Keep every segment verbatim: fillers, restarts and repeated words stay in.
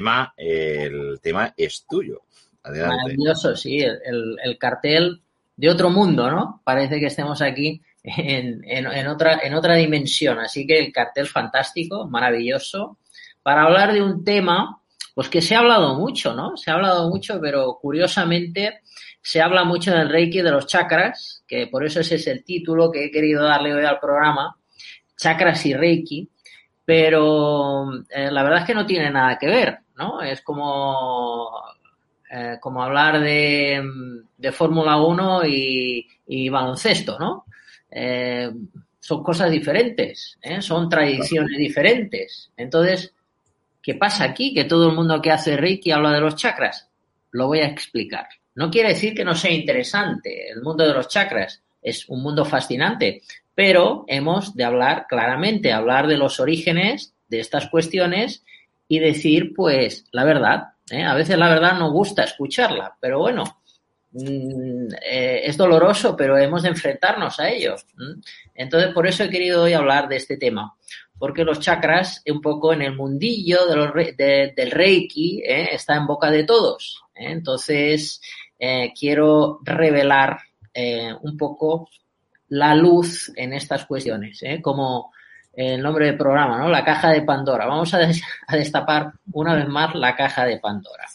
tema, el tema es tuyo. Adelante. Maravilloso, sí, el, el cartel de otro mundo, ¿no? Parece que estemos aquí en, en, en, otra, en otra dimensión. Así que el cartel fantástico, maravilloso, para hablar de un tema, pues que se ha hablado mucho, ¿no? Se ha hablado mucho, pero curiosamente se habla mucho del Reiki, de los chakras, que por eso ese es el título que he querido darle hoy al programa, chakras y Reiki, pero eh, la verdad es que no tiene nada que ver, ¿no? Es como... Eh, como hablar de, de Fórmula uno y, y baloncesto, ¿no? Eh, son cosas diferentes, ¿eh? Son tradiciones diferentes. Entonces, ¿qué pasa aquí? Que todo el mundo que hace Reiki habla de los chakras. Lo voy a explicar. No quiere decir que no sea interesante. El mundo de los chakras es un mundo fascinante, pero hemos de hablar claramente, hablar de los orígenes de estas cuestiones y decir, pues, la verdad. ¿Eh? A veces la verdad no gusta escucharla, pero bueno, mmm, eh, es doloroso, pero hemos de enfrentarnos a ello. ¿Mm? Entonces, por eso he querido hoy hablar de este tema, porque los chakras, un poco en el mundillo de los re de, del Reiki, ¿eh? Está en boca de todos. ¿eh? Entonces, eh, quiero revelar eh, un poco la luz en estas cuestiones, ¿eh? como el nombre del programa, ¿no? La caja de Pandora. Vamos a, des a destapar una vez más la caja de Pandora.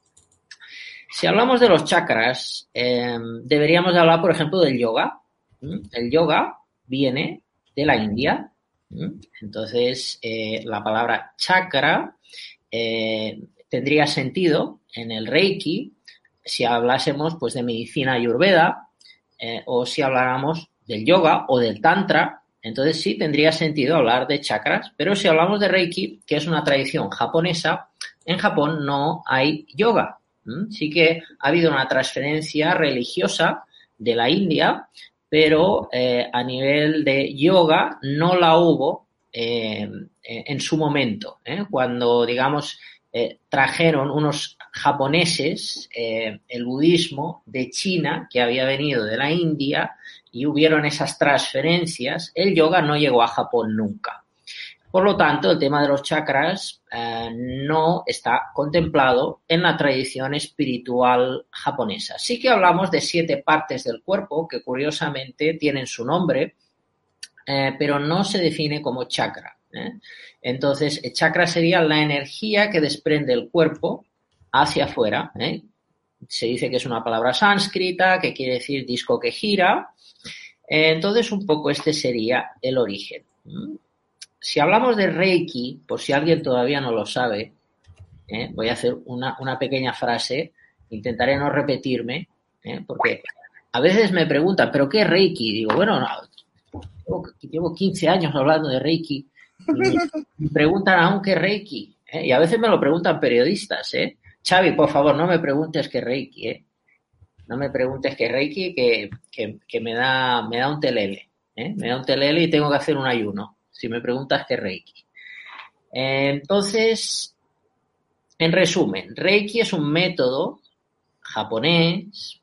Si hablamos de los chakras, eh, deberíamos hablar, por ejemplo, del yoga. ¿Mm? El yoga viene de la India. ¿Mm? Entonces, eh, la palabra chakra eh, tendría sentido en el Reiki si hablásemos pues, de medicina ayurveda eh, o si habláramos del yoga o del tantra. Entonces sí tendría sentido hablar de chakras, pero si hablamos de Reiki, que es una tradición japonesa, en Japón no hay yoga. ¿Mm? Sí que ha habido una transferencia religiosa de la India, pero eh, a nivel de yoga no la hubo eh, en su momento. ¿eh? Cuando, digamos, eh, trajeron unos japoneses eh, el budismo de China, que había venido de la India, y hubieron esas transferencias, el yoga no llegó a Japón nunca. Por lo tanto, el tema de los chakras eh, no está contemplado en la tradición espiritual japonesa. Sí que hablamos de siete partes del cuerpo que curiosamente tienen su nombre, eh, pero no se define como chakra. ¿eh? Entonces, el chakra sería la energía que desprende el cuerpo hacia afuera. ¿eh? Se dice que es una palabra sánscrita, que quiere decir disco que gira. Entonces, un poco este sería el origen. Si hablamos de Reiki, por si alguien todavía no lo sabe, ¿eh? voy a hacer una, una pequeña frase, intentaré no repetirme, ¿eh? porque a veces me preguntan, ¿pero qué es Reiki? Digo, bueno, no, llevo, llevo quince años hablando de Reiki y me preguntan aún qué es Reiki, ¿eh? y a veces me lo preguntan periodistas, ¿eh? Xavi, por favor, no me preguntes qué es Reiki, ¿eh? No me preguntes qué es Reiki, que, que, que me da me da un telele. ¿eh? Me da un telele y tengo que hacer un ayuno, si me preguntas qué es Reiki. Eh, entonces, en resumen, Reiki es un método japonés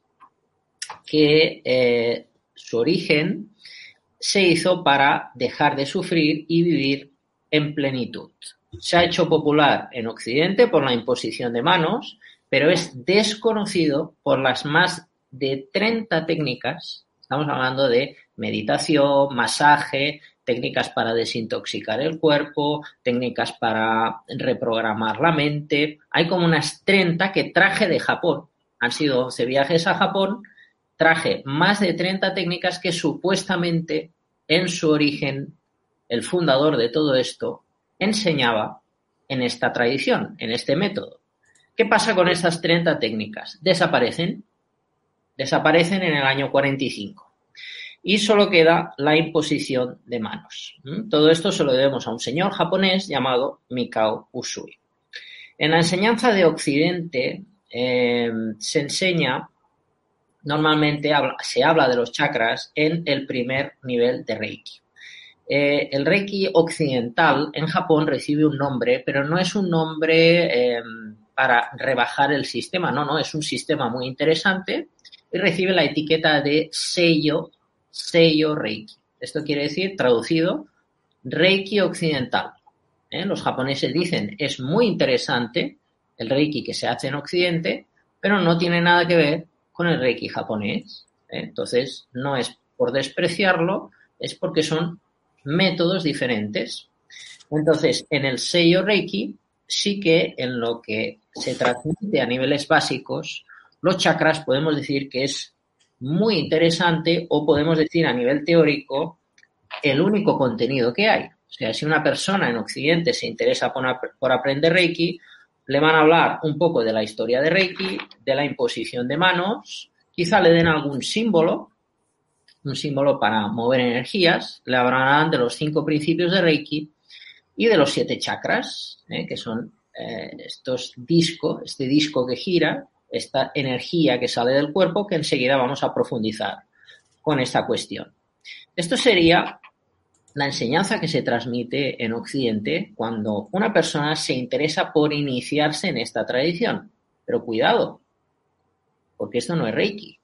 que eh, su origen se hizo para dejar de sufrir y vivir en plenitud. Se ha hecho popular en Occidente por la imposición de manos, pero es desconocido por las más de treinta técnicas. Estamos hablando de meditación, masaje, técnicas para desintoxicar el cuerpo, técnicas para reprogramar la mente. Hay como unas treinta que traje de Japón. Han sido once viajes a Japón. Traje más de treinta técnicas que supuestamente en su origen el fundador de todo esto enseñaba en esta tradición, en este método. ¿Qué pasa con estas treinta técnicas? Desaparecen. Desaparecen en el año cuarenta y cinco. Y solo queda la imposición de manos. Todo esto se lo debemos a un señor japonés llamado Mikao Usui. En la enseñanza de Occidente eh, se enseña, normalmente habla, se habla de los chakras en el primer nivel de Reiki. Eh, el Reiki occidental en Japón recibe un nombre, pero no es un nombre eh, para rebajar el sistema, no, no, es un sistema muy interesante y recibe la etiqueta de Seiyo, Seiyo Reiki. Esto quiere decir, traducido, Reiki occidental. ¿Eh? Los japoneses dicen, es muy interesante, el Reiki que se hace en Occidente, pero no tiene nada que ver con el Reiki japonés. ¿eh? Entonces, no es por despreciarlo, es porque son métodos diferentes. Entonces, en el Seiyo Reiki, sí que en lo que se transmite a niveles básicos, los chakras podemos decir que es muy interesante, o podemos decir a nivel teórico el único contenido que hay. O sea, si una persona en Occidente se interesa por, por aprender Reiki, le van a hablar un poco de la historia de Reiki, de la imposición de manos, quizá le den algún símbolo, un símbolo para mover energías, le hablarán de los cinco principios de Reiki y de los siete chakras, ¿eh? que son eh, estos discos, este disco que gira, esta energía que sale del cuerpo, que enseguida vamos a profundizar con esta cuestión. Esto sería la enseñanza que se transmite en Occidente cuando una persona se interesa por iniciarse en esta tradición. Pero cuidado, porque esto no es Reiki.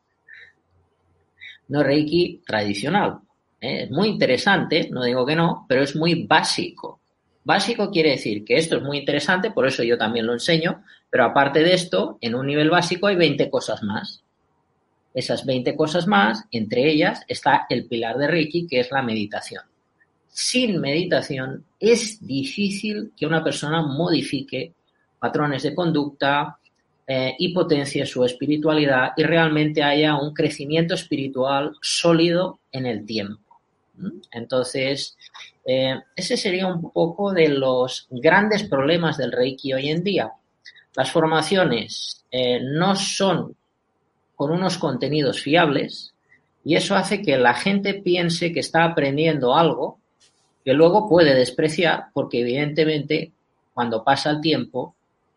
No es Reiki tradicional. ¿eh? Es muy interesante, no digo que no, pero es muy básico. Básico quiere decir que esto es muy interesante, por eso yo también lo enseño, pero aparte de esto, en un nivel básico hay veinte cosas más. Esas veinte cosas más, entre ellas está el pilar de Reiki, que es la meditación. Sin meditación es difícil que una persona modifique patrones de conducta eh, y potencie su espiritualidad y realmente haya un crecimiento espiritual sólido en el tiempo. Entonces, eh, ese sería un poco de los grandes problemas del Reiki hoy en día. Las formaciones eh, no son con unos contenidos fiables y eso hace que la gente piense que está aprendiendo algo que luego puede despreciar porque evidentemente cuando pasa el tiempo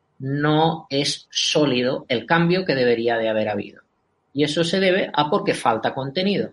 no es sólido el cambio que debería de haber habido. Y eso se debe a porque falta contenido.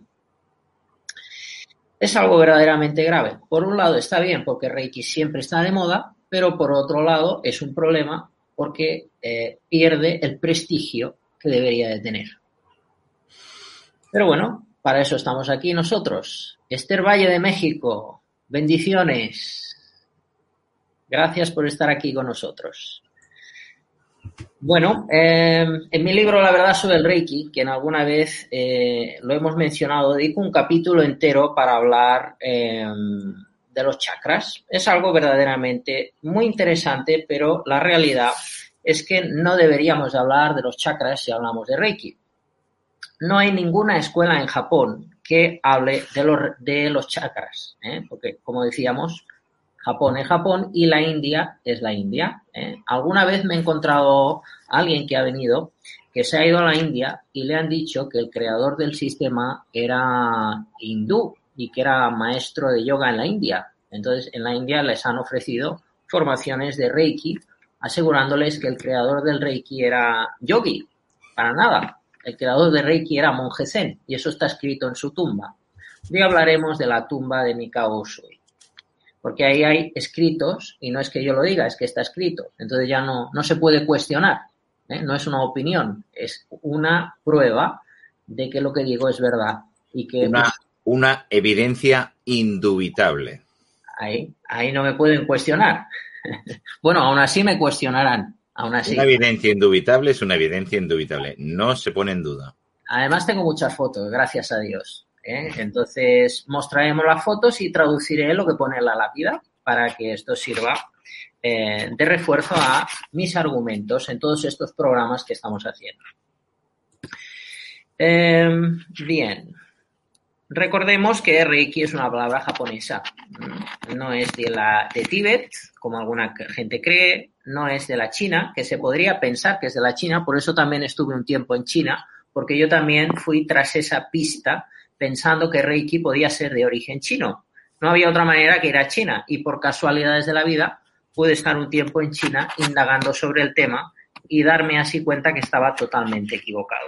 Es algo verdaderamente grave. Por un lado está bien porque Reiki siempre está de moda, pero por otro lado es un problema porque eh, pierde el prestigio que debería de tener. Pero bueno, para eso estamos aquí nosotros. Esther Valle de México, bendiciones. Gracias por estar aquí con nosotros. Bueno, eh, en mi libro La verdad sobre el Reiki, que en alguna vez eh, lo hemos mencionado, dedico un capítulo entero para hablar eh, de los chakras. Es algo verdaderamente muy interesante, pero la realidad es que no deberíamos hablar de los chakras si hablamos de Reiki. No hay ninguna escuela en Japón que hable de los, de los chakras, ¿eh? porque, como decíamos, Japón es Japón y la India es la India. ¿eh? Alguna vez me he encontrado a alguien que ha venido, que se ha ido a la India y le han dicho que el creador del sistema era hindú y que era maestro de yoga en la India. Entonces, en la India les han ofrecido formaciones de Reiki, asegurándoles que el creador del Reiki era yogi. Para nada. El creador de Reiki era monje zen y eso está escrito en su tumba. Hoy hablaremos de la tumba de Mikao Usui. Porque ahí hay escritos, y no es que yo lo diga, es que está escrito. Entonces ya no, no se puede cuestionar, ¿eh? No es una opinión, es una prueba de que lo que digo es verdad. Y que una, una evidencia indubitable. Ahí, ahí no me pueden cuestionar. Bueno, aún así me cuestionarán. Aún así. Una evidencia indubitable es una evidencia indubitable, no se pone en duda. Además tengo muchas fotos, gracias a Dios. ¿eh? Entonces mostraremos las fotos y traduciré lo que pone en la lápida para que esto sirva eh, de refuerzo a mis argumentos en todos estos programas que estamos haciendo. Eh, bien, recordemos que Reiki es una palabra japonesa, no es de la de Tíbet, como alguna gente cree, no es de la China, que se podría pensar que es de la China, por eso también estuve un tiempo en China, porque yo también fui tras esa pista pensando que Reiki podía ser de origen chino. No había otra manera que ir a China y por casualidades de la vida pude estar un tiempo en China indagando sobre el tema y darme así cuenta que estaba totalmente equivocado.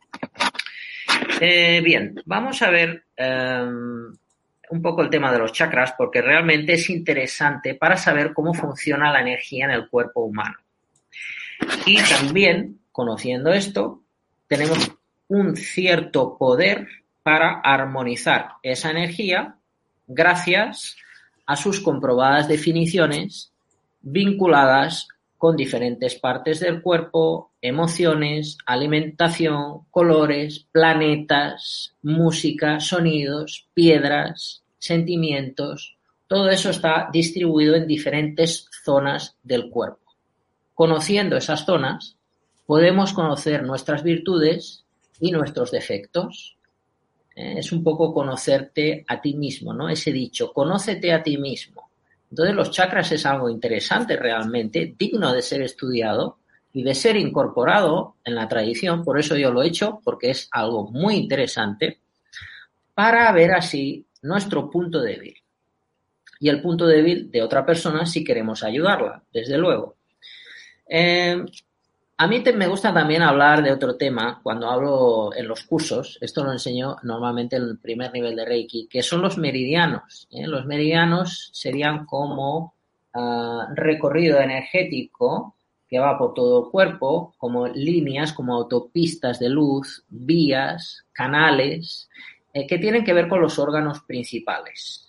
Eh, bien, vamos a ver eh, un poco el tema de los chakras porque realmente es interesante para saber cómo funciona la energía en el cuerpo humano. Y también, conociendo esto, tenemos un cierto poder para armonizar esa energía gracias a sus comprobadas definiciones vinculadas con diferentes partes del cuerpo, emociones, alimentación, colores, planetas, música, sonidos, piedras, sentimientos. Todo eso está distribuido en diferentes zonas del cuerpo. Conociendo esas zonas, podemos conocer nuestras virtudes y nuestros defectos. Eh, es un poco conocerte a ti mismo, ¿no? Ese dicho, conócete a ti mismo. Entonces, los chakras es algo interesante realmente, digno de ser estudiado y de ser incorporado en la tradición. Por eso yo lo he hecho, porque es algo muy interesante, para ver así nuestro punto débil. Y el punto débil de otra persona si queremos ayudarla, desde luego. Eh, a mí te, me gusta también hablar de otro tema cuando hablo en los cursos. Esto lo enseño normalmente en el primer nivel de Reiki, que son los meridianos. ¿eh? Los meridianos serían como uh, recorrido energético que va por todo el cuerpo, como líneas, como autopistas de luz, vías, canales, eh, que tienen que ver con los órganos principales.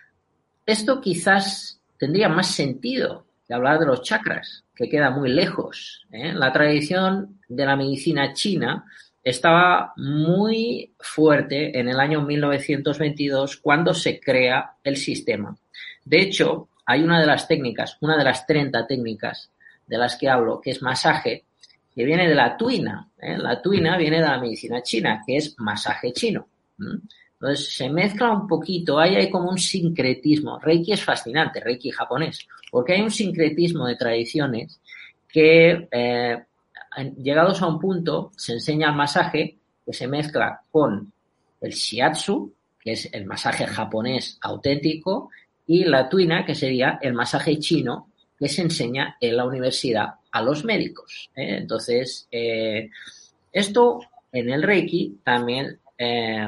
Esto quizás tendría más sentido de hablar de los chakras, que queda muy lejos. ¿eh? La tradición de la medicina china estaba muy fuerte en el año mil novecientos veintidós cuando se crea el sistema. De hecho, hay una de las técnicas, una de las treinta técnicas de las que hablo, que es masaje, que viene de la tuina. ¿eh? La tuina viene de la medicina china, que es masaje chino. ¿Mm? Entonces, se mezcla un poquito, ahí hay como un sincretismo. Reiki es fascinante, Reiki japonés, porque hay un sincretismo de tradiciones que, eh, llegados a un punto, se enseña el masaje que se mezcla con el shiatsu, que es el masaje japonés auténtico, y la tuina, que sería el masaje chino que se enseña en la universidad a los médicos. ¿eh? Entonces, eh, esto en el Reiki también... Eh,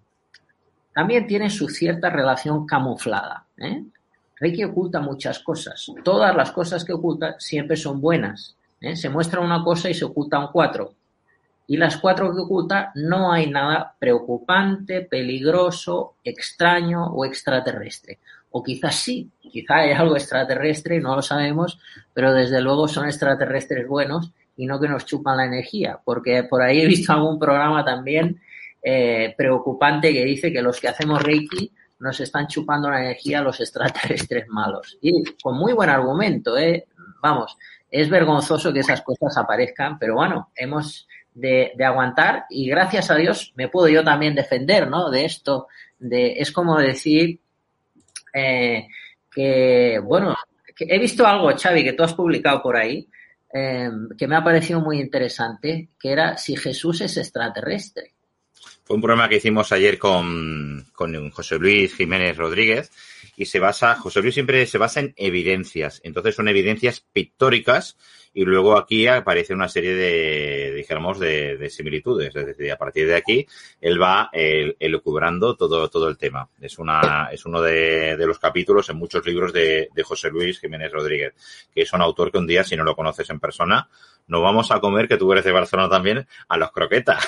También tiene su cierta relación camuflada. ¿eh? Reiki oculta muchas cosas. Todas las cosas que oculta siempre son buenas. ¿eh? Se muestra una cosa y se ocultan cuatro. Y las cuatro que oculta no hay nada preocupante, peligroso, extraño o extraterrestre. O quizás sí, quizá hay algo extraterrestre y no lo sabemos, pero desde luego son extraterrestres buenos y no que nos chupan la energía. Porque por ahí he visto algún programa también Eh, preocupante que dice que los que hacemos Reiki nos están chupando la energía a los extraterrestres malos. Y con muy buen argumento, ¿eh? Vamos, es vergonzoso que esas cosas aparezcan, pero bueno, hemos de, de aguantar y gracias a Dios me puedo yo también defender, ¿no? De esto, de es como decir eh, que, bueno, que he visto algo, Xavi, que tú has publicado por ahí, eh, que me ha parecido muy interesante, que era si Jesús es extraterrestre. Fue un programa que hicimos ayer con, con José Luis Jiménez Rodríguez y se basa, José Luis siempre se basa en evidencias. Entonces son evidencias pictóricas y luego aquí aparece una serie de, dijéramos, de, de similitudes. Es decir, a partir de aquí él va el, elucubrando todo, todo el tema. Es una, es uno de, de los capítulos en muchos libros de, de José Luis Jiménez Rodríguez, que es un autor que un día, si no lo conoces en persona, nos vamos a comer, que tú eres de Barcelona también, a los croquetas.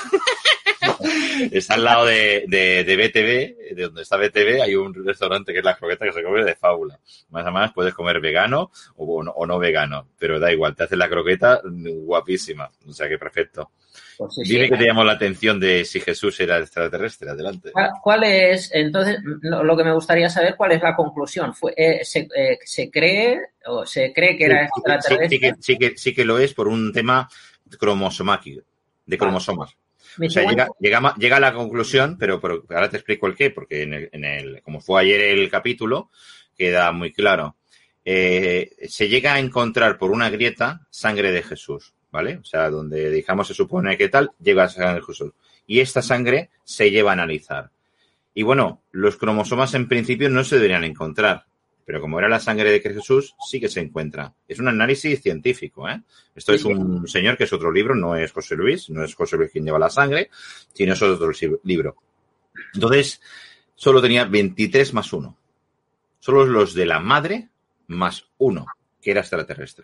Está al lado de, de, de B T V, de donde está B T V, hay un restaurante que es la croqueta que se come de fábula. Más o menos puedes comer vegano o no, o no vegano, pero da igual, te haces la croqueta guapísima. O sea que perfecto. Pues sí, Dime sí, que te llamó la atención de si Jesús era extraterrestre. Adelante. ¿Cuál es, entonces, lo que me gustaría saber, cuál es la conclusión? ¿Fue, eh, se, eh, ¿Se cree o se cree que era extraterrestre? Sí, sí, que, sí, que, sí que lo es por un tema cromosomático, de cromosomas. O sea, llega, llega, llega a la conclusión, pero, pero ahora te explico el qué, porque en el, en el, como fue ayer el capítulo, queda muy claro. Eh, se llega a encontrar por una grieta sangre de Jesús, ¿vale? O sea, donde, digamos, se supone que tal, llega sangre de Jesús. Y esta sangre se lleva a analizar. Y bueno, los cromosomas en principio no se deberían encontrar. Pero como era la sangre de Jesús, sí que se encuentra. Es un análisis científico, ¿eh? Esto sí, es un sí. señor que es otro libro, no es José Luis, no es José Luis quien lleva la sangre, sino es otro libro. Entonces, solo tenía veintitrés más uno. Solo los de la madre más uno, que era extraterrestre.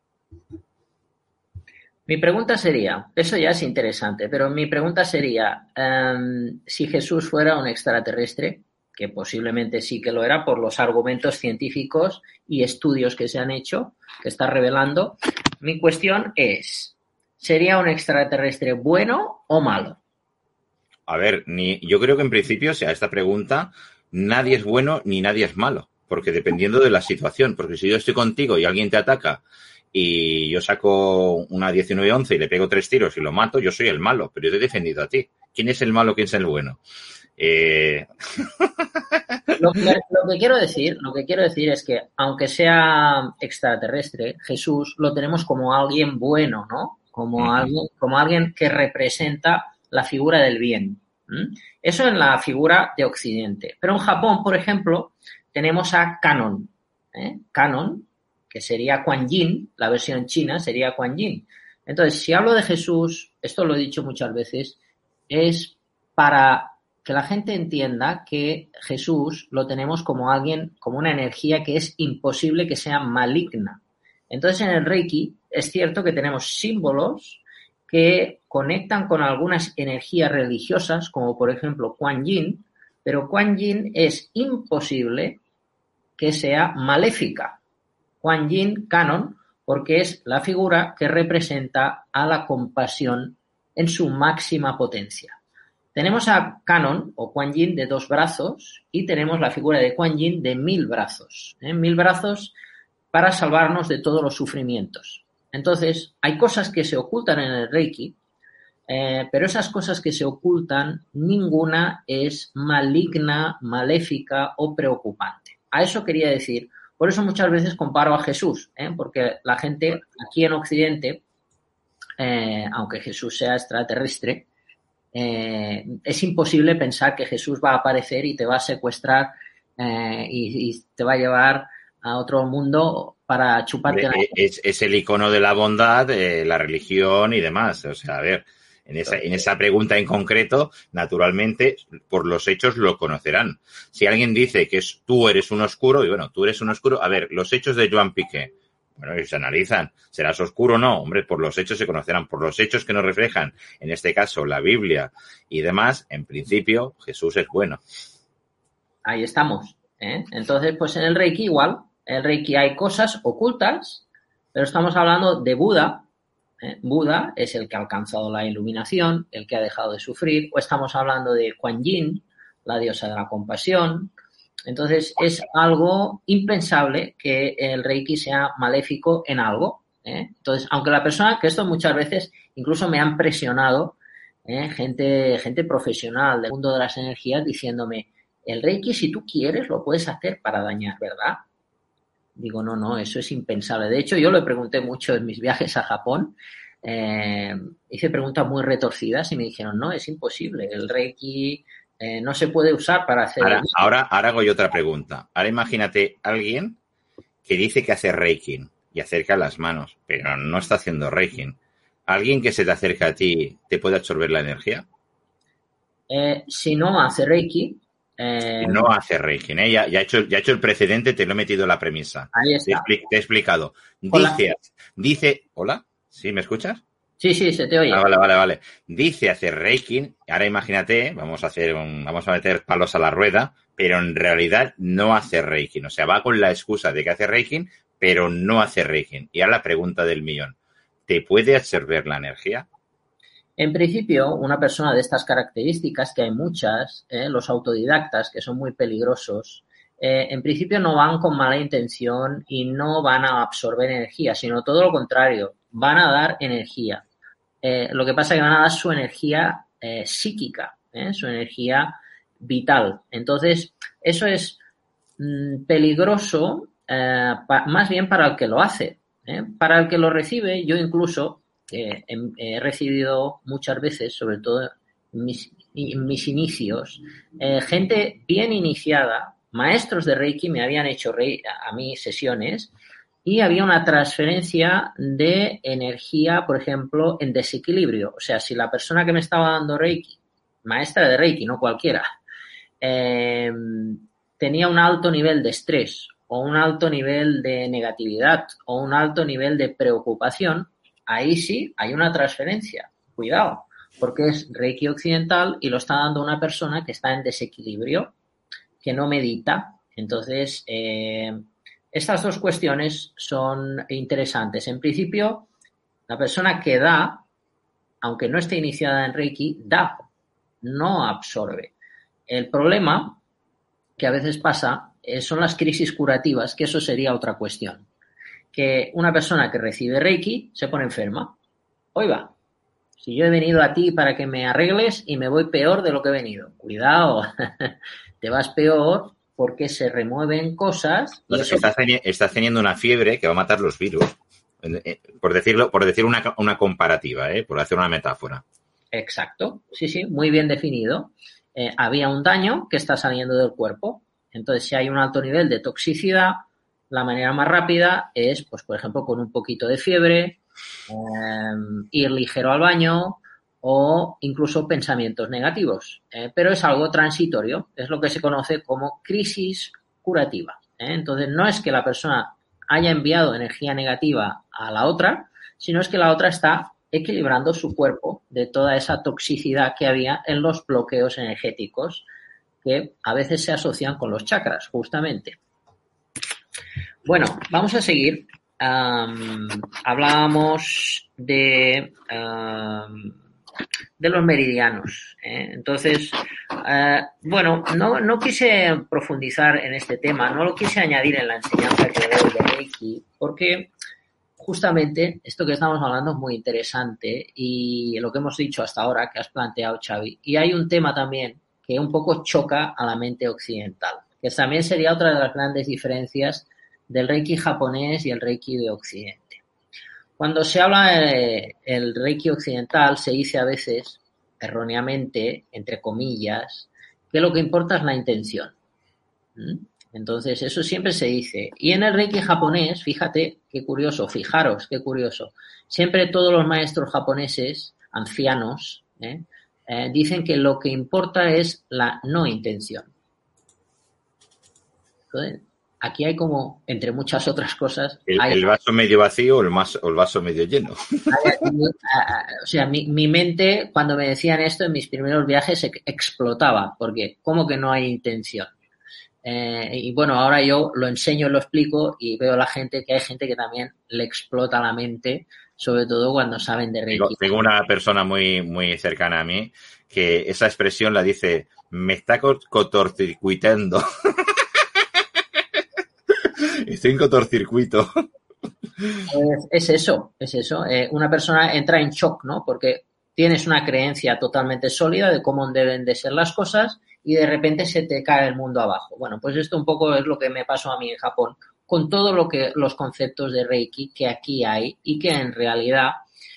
Mi pregunta sería, eso ya es interesante, pero mi pregunta sería, um, si Jesús fuera un extraterrestre, que posiblemente sí que lo era por los argumentos científicos y estudios que se han hecho, que está revelando, mi cuestión es, ¿sería un extraterrestre bueno o malo? A ver, ni, yo creo que en principio, o sea, esta pregunta, nadie es bueno ni nadie es malo, porque dependiendo de la situación, porque si yo estoy contigo y alguien te ataca y yo saco una diecinueve once y le pego tres tiros y lo mato, yo soy el malo, pero yo te he defendido a ti. ¿Quién es el malo? ¿Quién es el bueno? Eh... Lo que, lo que quiero decir, lo que quiero decir es que aunque sea extraterrestre, Jesús lo tenemos como alguien bueno, ¿no? Como Uh-huh. alguien, como alguien que representa la figura del bien. ¿Mm? Eso en la figura de Occidente. Pero en Japón, por ejemplo, tenemos a Kanon. ¿eh? Kanon, que sería Kuan Yin, la versión china sería Kuan Yin. Entonces, si hablo de Jesús, esto lo he dicho muchas veces, es para que la gente entienda que Jesús lo tenemos como alguien, como una energía que es imposible que sea maligna. Entonces, en el Reiki es cierto que tenemos símbolos que conectan con algunas energías religiosas, como por ejemplo Kuan Yin, pero Kuan Yin es imposible que sea maléfica. Kuan Yin Kanon, porque es la figura que representa a la compasión en su máxima potencia. Tenemos a Kanon o Kuan Yin de dos brazos y tenemos la figura de Kuan Yin de mil brazos. ¿eh? Mil brazos para salvarnos de todos los sufrimientos. Entonces, hay cosas que se ocultan en el Reiki, eh, pero esas cosas que se ocultan, ninguna es maligna, maléfica o preocupante. A eso quería decir. Por eso muchas veces comparo a Jesús, ¿eh? porque la gente aquí en Occidente, eh, aunque Jesús sea extraterrestre, Eh, es imposible pensar que Jesús va a aparecer y te va a secuestrar eh, y, y te va a llevar a otro mundo para chuparte la... Es, es el icono de la bondad, eh, la religión y demás. O sea, a ver, en esa, en esa pregunta en concreto, naturalmente, por los hechos lo conocerán. Si alguien dice que es, tú eres un oscuro, y bueno, tú eres un oscuro, a ver, los hechos de Joan Piqué, bueno, y se analizan. ¿Serás oscuro o no? Hombre, por los hechos se conocerán. Por los hechos que nos reflejan, en este caso, la Biblia y demás, en principio, Jesús es bueno. Ahí estamos. ¿eh? Entonces, pues en el Reiki igual. En el Reiki hay cosas ocultas, pero estamos hablando de Buda. ¿eh? Buda es el que ha alcanzado la iluminación, el que ha dejado de sufrir. O estamos hablando de Kuan Yin, la diosa de la compasión. Entonces, es algo impensable que el Reiki sea maléfico en algo. ¿eh? Entonces, aunque la persona, que esto muchas veces incluso me han presionado, ¿eh? gente, gente profesional del mundo de las energías diciéndome, el Reiki, si tú quieres, lo puedes hacer para dañar, ¿verdad? Digo, no, no, eso es impensable. De hecho, yo lo pregunté mucho en mis viajes a Japón. Eh, hice preguntas muy retorcidas y me dijeron, no, es imposible. El Reiki... Eh, no se puede usar para hacer... Ahora, ahora, ahora hago yo otra pregunta. Ahora imagínate a alguien que dice que hace Reiki y acerca las manos, pero no está haciendo Reiki. ¿Alguien que se te acerca a ti te puede absorber la energía? Eh, si no hace Reiki... Eh... No hace Reiki, ¿eh? Ya, ya, he hecho, ya he hecho el precedente, te lo he metido en la premisa. Ahí está. Te, te he explicado. Dice, dice... ¿Hola? ¿Sí? ¿Me escuchas? Sí, sí, se te oye. Ah, vale, vale, vale. Dice hacer Reiki, ahora imagínate, vamos a hacer un, vamos a meter palos a la rueda, pero en realidad no hace Reiki. O sea, va con la excusa de que hace Reiki, pero no hace Reiki. Y ahora la pregunta del millón. ¿Te puede absorber la energía? En principio, una persona de estas características, que hay muchas, eh, los autodidactas, que son muy peligrosos, eh, en principio no van con mala intención y no van a absorber energía, sino todo lo contrario, van a dar energía. Eh, lo que pasa es que van a dar su energía eh, psíquica, ¿eh? su energía vital. Entonces, eso es mmm, peligroso eh, pa, más bien para el que lo hace. ¿eh? Para el que lo recibe, yo incluso eh, he, he recibido muchas veces, sobre todo en mis, en mis inicios, eh, gente bien iniciada, maestros de Reiki me habían hecho rei, a mí sesiones y había una transferencia de energía, por ejemplo, en desequilibrio. O sea, si la persona que me estaba dando Reiki, maestra de Reiki, no cualquiera, eh, tenía un alto nivel de estrés o un alto nivel de negatividad o un alto nivel de preocupación, ahí sí hay una transferencia. Cuidado, porque es Reiki occidental y lo está dando una persona que está en desequilibrio, que no medita. Entonces, eh, estas dos cuestiones son interesantes. En principio, La persona que da, aunque no esté iniciada en Reiki, da, no absorbe. El problema que a veces pasa eh, son las crisis curativas, que eso sería otra cuestión. Que una persona que recibe Reiki se pone enferma. Oiga, si yo he venido a ti para que me arregles y me voy peor de lo que he venido. Cuidado, te vas peor porque se remueven cosas. Y Entonces, eso... estás, estás teniendo una fiebre que va a matar los virus. Por decirlo, por decir una, una comparativa, ¿eh? Por hacer una metáfora. Exacto, sí, sí, muy bien definido. Eh, había un daño que está saliendo del cuerpo. Entonces, si hay un alto nivel de toxicidad, la manera más rápida es, pues, por ejemplo, con un poquito de fiebre, eh, ir ligero al baño o incluso pensamientos negativos. Eh, pero es algo transitorio, es lo que se conoce como crisis curativa. ¿eh? Entonces, no es que la persona haya enviado energía negativa a la otra, sino es que la otra está equilibrando su cuerpo de toda esa toxicidad que había en los bloqueos energéticos que a veces se asocian con los chakras, justamente. Bueno, vamos a seguir. Um, hablábamos de, um, de los meridianos. ¿eh? Entonces, uh, bueno, no, no quise profundizar en este tema, no lo quise añadir en la enseñanza que doy de Reiki, porque justamente esto que estamos hablando es muy interesante y lo que hemos dicho hasta ahora, que has planteado, Xavi, y hay un tema también que un poco choca a la mente occidental, que también sería otra de las grandes diferencias del Reiki japonés y el Reiki de Occidente. Cuando se habla del de Reiki occidental, se dice a veces, erróneamente, entre comillas, que lo que importa es la intención. ¿Mm? Entonces, eso siempre se dice. Y en el Reiki japonés, fíjate, qué curioso, fijaros, qué curioso. Siempre todos los maestros japoneses, ancianos, ¿eh? Eh, dicen que lo que importa es la no intención. Entonces, aquí hay como, entre muchas otras cosas... ¿El, hay, el vaso medio vacío o el, más, o el vaso medio lleno? Hay, o sea, mi, mi mente, cuando me decían esto en mis primeros viajes, explotaba, porque ¿cómo que no hay intención? Eh, y bueno, ahora yo lo enseño, lo explico y veo a la gente que hay gente que también le explota la mente, sobre todo cuando saben de Reiki. Tengo, tengo una persona muy, muy cercana a mí que esa expresión la dice, me está cortocircuitando. Estoy en cortocircuito. Es, es eso, es eso. Eh, una persona entra en shock, ¿no? Porque tienes una creencia totalmente sólida de cómo deben de ser las cosas y de repente se te cae el mundo abajo. Bueno, pues esto un poco es lo que me pasó a mí en Japón, con todo lo que los conceptos de Reiki que aquí hay y que en realidad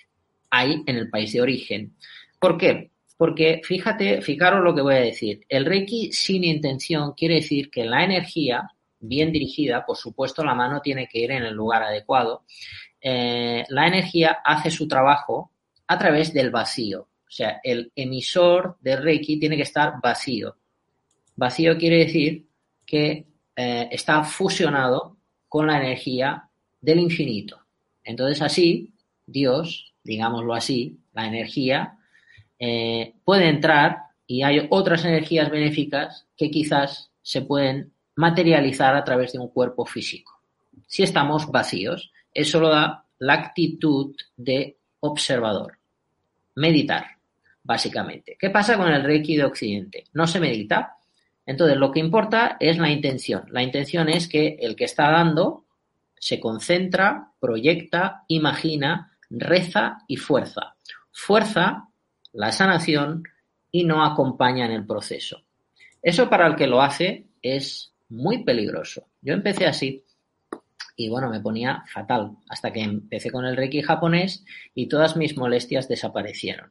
hay en el país de origen. ¿Por qué? Porque fíjate, fijaros lo que voy a decir. El Reiki sin intención quiere decir que la energía bien dirigida, por supuesto la mano tiene que ir en el lugar adecuado, eh, la energía hace su trabajo a través del vacío. O sea, el emisor de Reiki tiene que estar vacío. Vacío quiere decir que eh, está fusionado con la energía del infinito. Entonces así, Dios, digámoslo así, la energía, eh, puede entrar y hay otras energías benéficas que quizás se pueden materializar a través de un cuerpo físico. Si estamos vacíos, eso lo da la actitud de observador. Meditar, básicamente. ¿Qué pasa con el Reiki de Occidente? No se medita. Entonces, lo que importa es la intención. La intención es que el que está dando se concentra, proyecta, imagina, reza y fuerza. Fuerza la sanación y no acompaña en el proceso. Eso para el que lo hace es muy peligroso. Yo empecé así y bueno, me ponía fatal hasta que empecé con el Reiki japonés y todas mis molestias desaparecieron.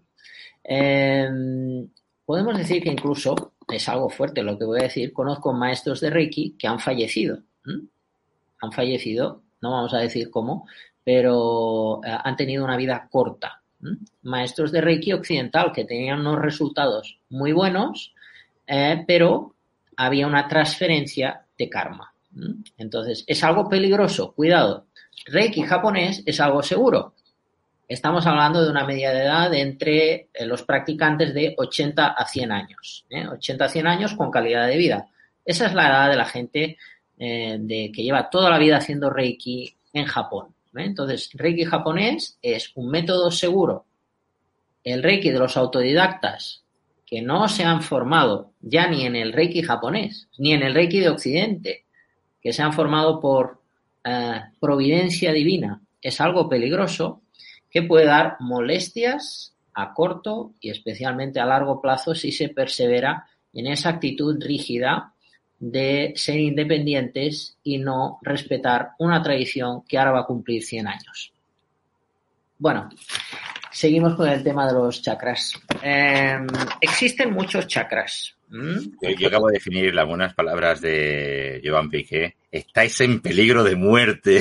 Eh, podemos decir que incluso, es algo fuerte lo que voy a decir, conozco maestros de Reiki que han fallecido. ¿Mm? Han fallecido, no vamos a decir cómo, pero eh, han tenido una vida corta. ¿Mm? Maestros de Reiki occidental que tenían unos resultados muy buenos, eh, pero había una transferencia de karma. ¿Mm? Entonces, es algo peligroso, cuidado. Reiki japonés es algo seguro. Estamos hablando de una media de edad de entre eh, los practicantes de ochenta a cien años. ¿eh? ochenta a cien años con calidad de vida. Esa es la edad de la gente eh, de, que lleva toda la vida haciendo Reiki en Japón. ¿eh? Entonces, Reiki japonés es un método seguro. El Reiki de los autodidactas que no se han formado ya ni en el Reiki japonés, ni en el Reiki de Occidente, que se han formado por eh, providencia divina, es algo peligroso que puede dar molestias a corto y especialmente a largo plazo si se persevera en esa actitud rígida de ser independientes y no respetar una tradición que ahora va a cumplir cien años. Bueno, seguimos con el tema de los chakras. Eh, existen muchos chakras. ¿Mm? Yo, yo acabo de definir las buenas palabras de Joan Piqué. Estáis en peligro de muerte.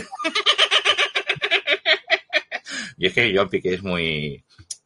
Y es que Joan Piqué es muy...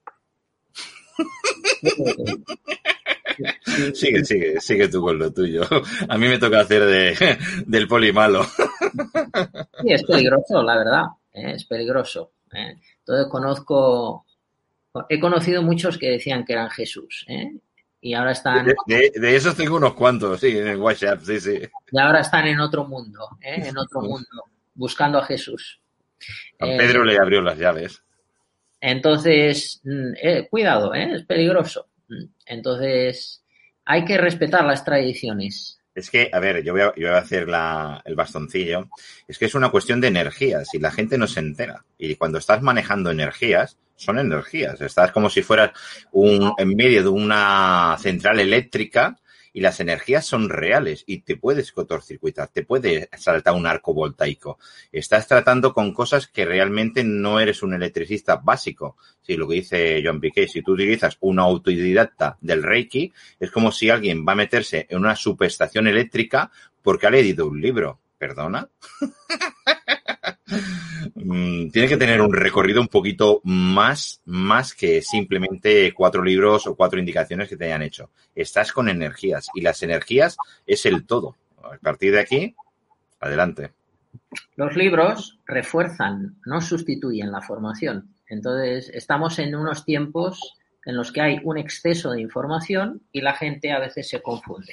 Sigue, sigue, sigue tú con lo tuyo. A mí me toca hacer de, del poli malo. Sí, es peligroso, la verdad. ¿eh? Es peligroso. ¿eh? Entonces conozco, he conocido muchos que decían que eran Jesús, ¿eh? Y ahora están... De, de, de esos tengo unos cuantos, sí, en el WhatsApp, sí, sí. Y ahora están en otro mundo, ¿eh? En otro mundo, buscando a Jesús. San Pedro eh, le abrió las llaves. Entonces, eh, cuidado, ¿eh? Es peligroso. Entonces, hay que respetar las tradiciones. Es que, a ver, yo voy a, yo voy a hacer la, el bastoncillo. Es que es una cuestión de energías y la gente no se entera. Y cuando estás manejando energías, son energías. Estás como si fueras un, en medio de una central eléctrica y las energías son reales y te puedes cortocircuitar, te puede saltar un arco voltaico. Estás tratando con cosas que realmente no eres un electricista básico. Sí, lo que dice Joan Piqué, si tú utilizas una autodidacta del Reiki, es como si alguien va a meterse en una subestación eléctrica porque ha leído un libro. ¿Perdona? Tiene que tener un recorrido un poquito más, más que simplemente cuatro libros o cuatro indicaciones que te hayan hecho. Estás con energías y las energías es el todo. A partir de aquí, adelante. Los libros refuerzan, no sustituyen la formación. Entonces, estamos en unos tiempos en los que hay un exceso de información y la gente a veces se confunde.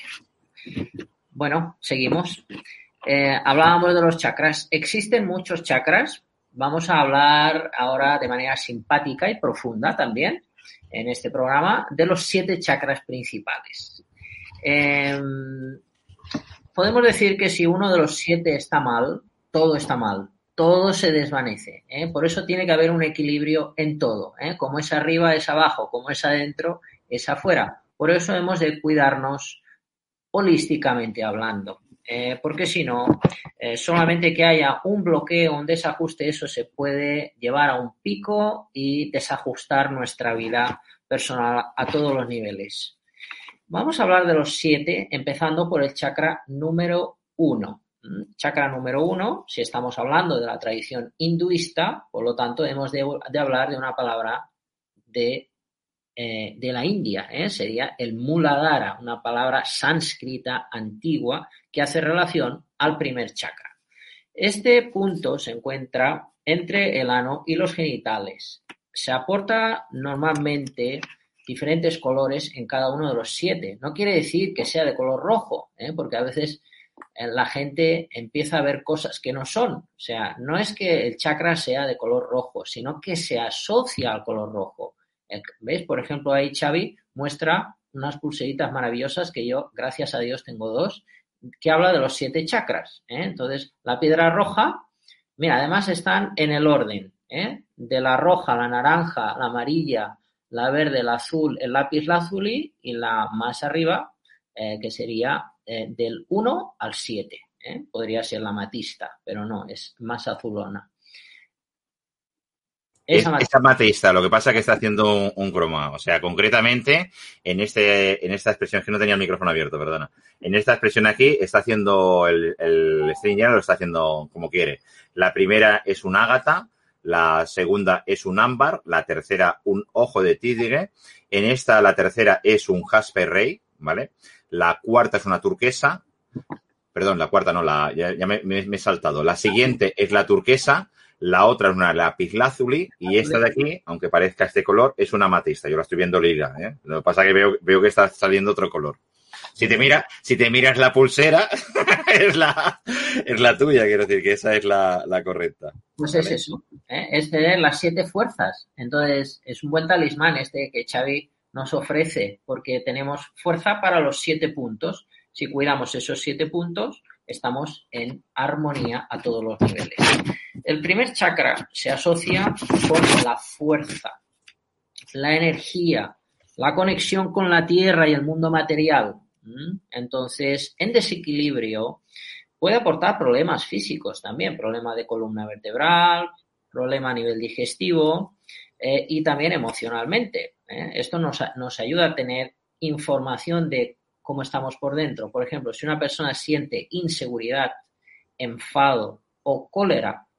Bueno, seguimos. Eh, hablábamos de los chakras. Existen muchos chakras. Vamos a hablar ahora de manera simpática y profunda también en este programa de los siete chakras principales. Eh, podemos decir que si uno de los siete está mal, todo está mal. Todo se desvanece. ¿eh? Por eso tiene que haber un equilibrio en todo. ¿eh? Como es arriba, es abajo. Como es adentro, es afuera. Por eso hemos de cuidarnos holísticamente hablando. Eh, porque si no, eh, solamente que haya un bloqueo, un desajuste, eso se puede llevar a un pico y desajustar nuestra vida personal a todos los niveles. Vamos a hablar de los siete, empezando por el chakra número uno. Chakra número uno, si estamos hablando de la tradición hinduista, por lo tanto, hemos de, de hablar de una palabra de Eh, de la India, ¿eh? sería el Muladhara, una palabra sánscrita antigua que hace relación al primer chakra. Este punto se encuentra entre el ano y los genitales. Se aporta normalmente diferentes colores en cada uno de los siete. No quiere decir que sea de color rojo, ¿eh? porque a veces la gente empieza a ver cosas que no son. O sea, no es que el chakra sea de color rojo, sino que se asocia al color rojo. ¿Veis? Por ejemplo, ahí Xavi muestra unas pulseritas maravillosas que yo, gracias a Dios, tengo dos, que habla de los siete chakras. ¿eh? Entonces, la piedra roja, mira, además están en el orden, ¿eh? de la roja, la naranja, la amarilla, la verde, el azul, el lapislázuli y la más arriba, eh, que sería eh, del uno al siete. ¿eh? Podría ser la amatista, pero no, es más azulona. Es, es amatista, lo que pasa es que está haciendo un, un croma. O sea, concretamente, en este, en esta expresión, es que no tenía el micrófono abierto, perdona. En esta expresión aquí está haciendo el, el string, lo está haciendo como quiere. La primera es un ágata, la segunda es un ámbar, la tercera un ojo de tigre. En esta, la tercera es un jaspe rey, ¿vale? La cuarta es una turquesa. Perdón, la cuarta no, la, ya, ya me, me, me he saltado. La siguiente es la turquesa. La otra es una lapislázuli y esta de aquí, aunque parezca este color, es una amatista. Yo la estoy viendo lila, ¿eh? Lo que pasa es que veo, veo que está saliendo otro color. Si te mira, si te miras la pulsera, es la, es la tuya, quiero decir que esa es la, la correcta. Pues ¿Vale? es eso, ¿eh? Es tener las siete fuerzas. Entonces, es un buen talismán este que Xavi nos ofrece, porque tenemos fuerza para los siete puntos. Si cuidamos esos siete puntos, estamos en armonía a todos los niveles. El primer chakra se asocia con la fuerza, la energía, la conexión con la tierra y el mundo material. Entonces, en desequilibrio puede aportar problemas físicos también, problema de columna vertebral, problema a nivel digestivo eh, y también emocionalmente. ¿eh? Esto nos, nos ayuda a tener información de cómo estamos por dentro. Por ejemplo, si una persona siente inseguridad, enfado o cólera,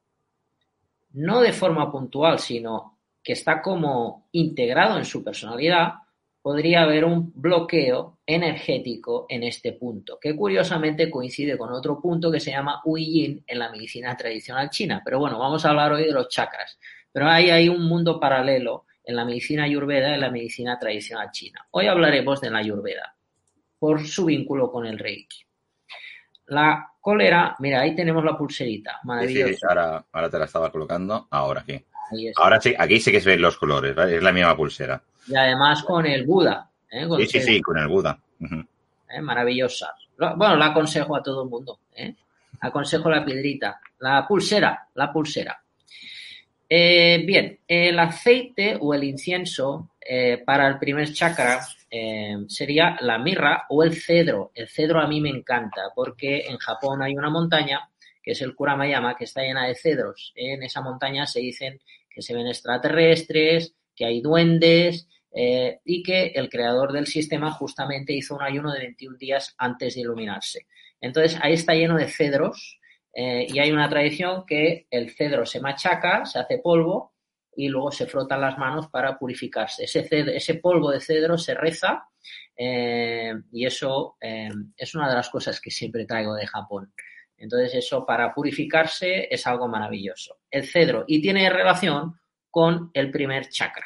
no de forma puntual, sino que está como integrado en su personalidad, podría haber un bloqueo energético en este punto, que curiosamente coincide con otro punto que se llama Hui Yin en la medicina tradicional china. Pero bueno, vamos a hablar hoy de los chakras. Pero hay, hay un mundo paralelo en la medicina ayurveda y en la medicina tradicional china. Hoy hablaremos de la ayurveda, por su vínculo con el Reiki. La cólera, mira, ahí tenemos la pulserita, maravilloso. Sí, sí, ahora, ahora te la estaba colocando, ahora aquí. Ahora sí, aquí sí que se ven los colores, ¿vale? Es la misma pulsera. Y además con el Buda. ¿eh? Con sí, sí, sí, con el Buda. Uh-huh. ¿eh? Maravillosa. Bueno, la aconsejo a todo el mundo. ¿eh? Aconsejo la piedrita. La pulsera, la pulsera. Eh, bien, el aceite o el incienso eh, para el primer chakra eh, sería la mirra o el cedro. El cedro a mí me encanta porque en Japón hay una montaña que es el Kuramayama, que está llena de cedros. En esa montaña se dicen que se ven extraterrestres, que hay duendes, Eh, y que el creador del sistema justamente hizo un ayuno de veintiún días antes de iluminarse. Entonces, ahí está lleno de cedros eh, y hay una tradición que el cedro se machaca, se hace polvo y luego se frotan las manos para purificarse. Ese, cedro, ese polvo de cedro se reza eh, y eso eh, es una de las cosas que siempre traigo de Japón. Entonces, eso para purificarse es algo maravilloso. El cedro, y tiene relación con el primer chakra.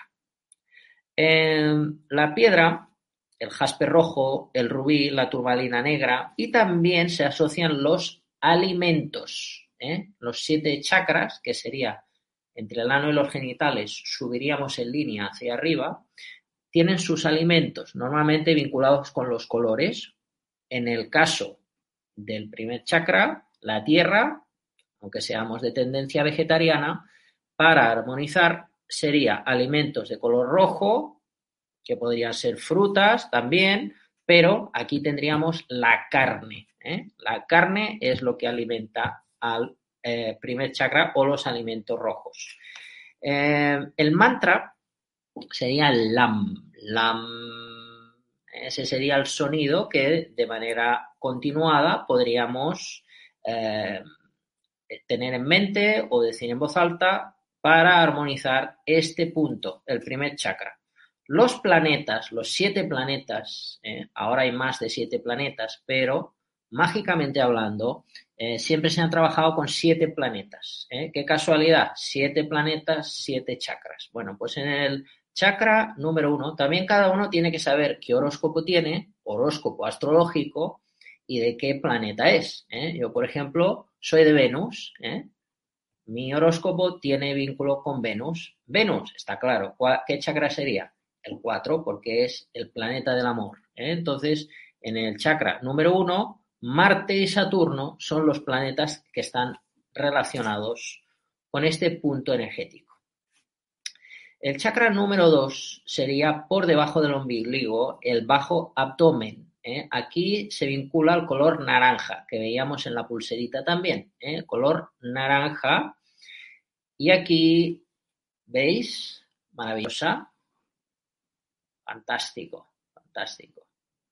Eh, la piedra, el jaspe rojo, el rubí, la turmalina negra y también se asocian los alimentos. ¿eh? Los siete chakras, que sería entre el ano y los genitales, subiríamos en línea hacia arriba, tienen sus alimentos, normalmente vinculados con los colores. En el caso del primer chakra, la tierra, aunque seamos de tendencia vegetariana, para armonizar sería alimentos de color rojo, que podrían ser frutas también, pero aquí tendríamos la carne. ¿eh? La carne es lo que alimenta al eh, primer chakra o los alimentos rojos. Eh, el mantra sería Lam. Lam. Ese sería el sonido que de manera continuada podríamos eh, tener en mente o decir en voz alta para armonizar este punto, el primer chakra. Los planetas, los siete planetas, eh, ahora hay más de siete planetas, pero mágicamente hablando, eh, siempre se han trabajado con siete planetas. ¿eh? Qué casualidad, siete planetas, siete chakras. Bueno, pues en el chakra número uno, también cada uno tiene que saber qué horóscopo tiene, horóscopo astrológico, y de qué planeta es. ¿eh? Yo, por ejemplo, soy de Venus, ¿eh? Mi horóscopo tiene vínculo con Venus. Venus, está claro. ¿Qué chakra sería? El cuatro, porque es el planeta del amor. ¿eh? Entonces, en el chakra número uno, Marte y Saturno son los planetas que están relacionados con este punto energético. El chakra número dos sería por debajo del ombligo, el bajo abdomen. ¿eh? Aquí se vincula al color naranja, que veíamos en la pulserita también. ¿eh? Color naranja. Y aquí, ¿veis? Maravillosa. Fantástico, fantástico.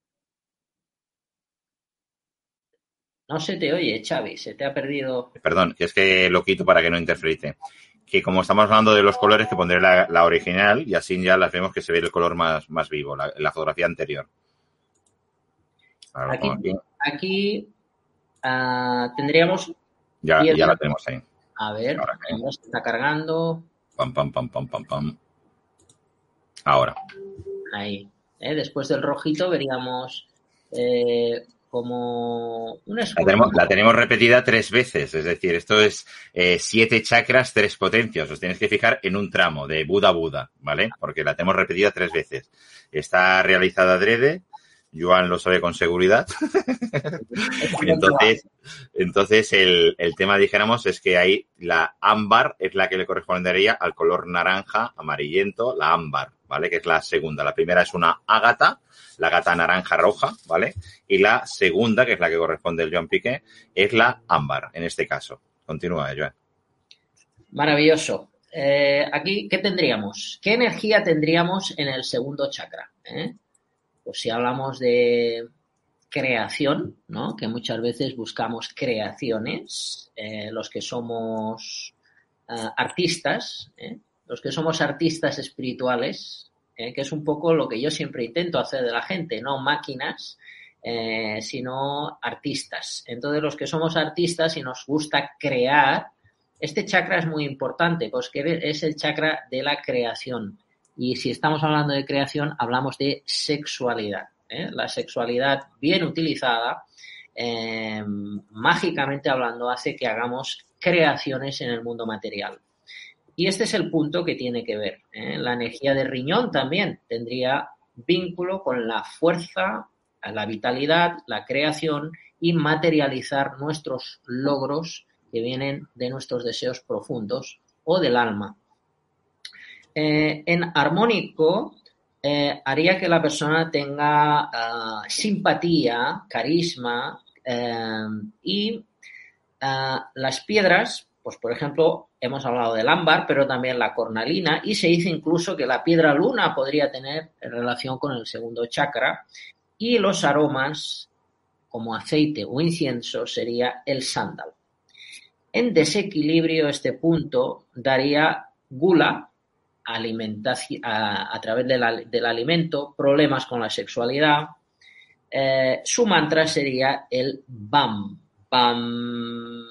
No se te oye, Xavi, se te ha perdido. Perdón, es que lo quito para que no interferite. Que como estamos hablando de los colores, que pondré la, la original y así ya las vemos que se ve el color más, más vivo, la, la fotografía anterior. Claro, aquí aquí, aquí uh, tendríamos... Ya, ya la tenemos ahí. A ver, ahora se está cargando. Pam, pam, pam, pam, pam, pam. Ahora. Ahí. ¿eh? Después del rojito veríamos eh, como un La escudo. tenemos, la tenemos repetida tres veces, es decir, esto es eh, siete chakras, tres potencias. Os tenéis que fijar en un tramo de Buda a Buda, ¿vale? Porque la tenemos repetida tres veces. Está realizada adrede, Joan lo sabe con seguridad. Entonces, entonces el, el tema, dijéramos, es que ahí la ámbar es la que le correspondería al color naranja, amarillento, la ámbar, ¿vale? Que es la segunda. La primera es una ágata, la gata naranja roja, ¿vale? Y la segunda, que es la que corresponde al Joan Piqué, es la ámbar, en este caso. Continúa, Joan. Maravilloso. Eh, aquí, ¿qué tendríamos? ¿Qué energía tendríamos en el segundo chakra? ¿Eh? Pues si hablamos de creación, ¿no? Que muchas veces buscamos creaciones, eh, los que somos uh, artistas, ¿eh? los que somos artistas espirituales, ¿eh? Que es un poco lo que yo siempre intento hacer de la gente, no máquinas, eh, sino artistas. Entonces, los que somos artistas y nos gusta crear, este chakra es muy importante, pues que es el chakra de la creación. Y si estamos hablando de creación, hablamos de sexualidad. ¿eh? La sexualidad bien utilizada, eh, mágicamente hablando, hace que hagamos creaciones en el mundo material. Y este es el punto que tiene que ver. ¿eh? La energía de riñón también tendría vínculo con la fuerza, la vitalidad, la creación y materializar nuestros logros que vienen de nuestros deseos profundos o del alma. Eh, en armónico, eh, haría que la persona tenga uh, simpatía, carisma eh, y uh, las piedras, pues por ejemplo, hemos hablado del ámbar, pero también la cornalina, y se dice incluso que la piedra luna podría tener relación con el segundo chakra, y los aromas como aceite o incienso sería el sándalo. En desequilibrio este punto daría gula, alimentación a, a través de la, del alimento, problemas con la sexualidad. Eh, su mantra sería el Bam. Bam.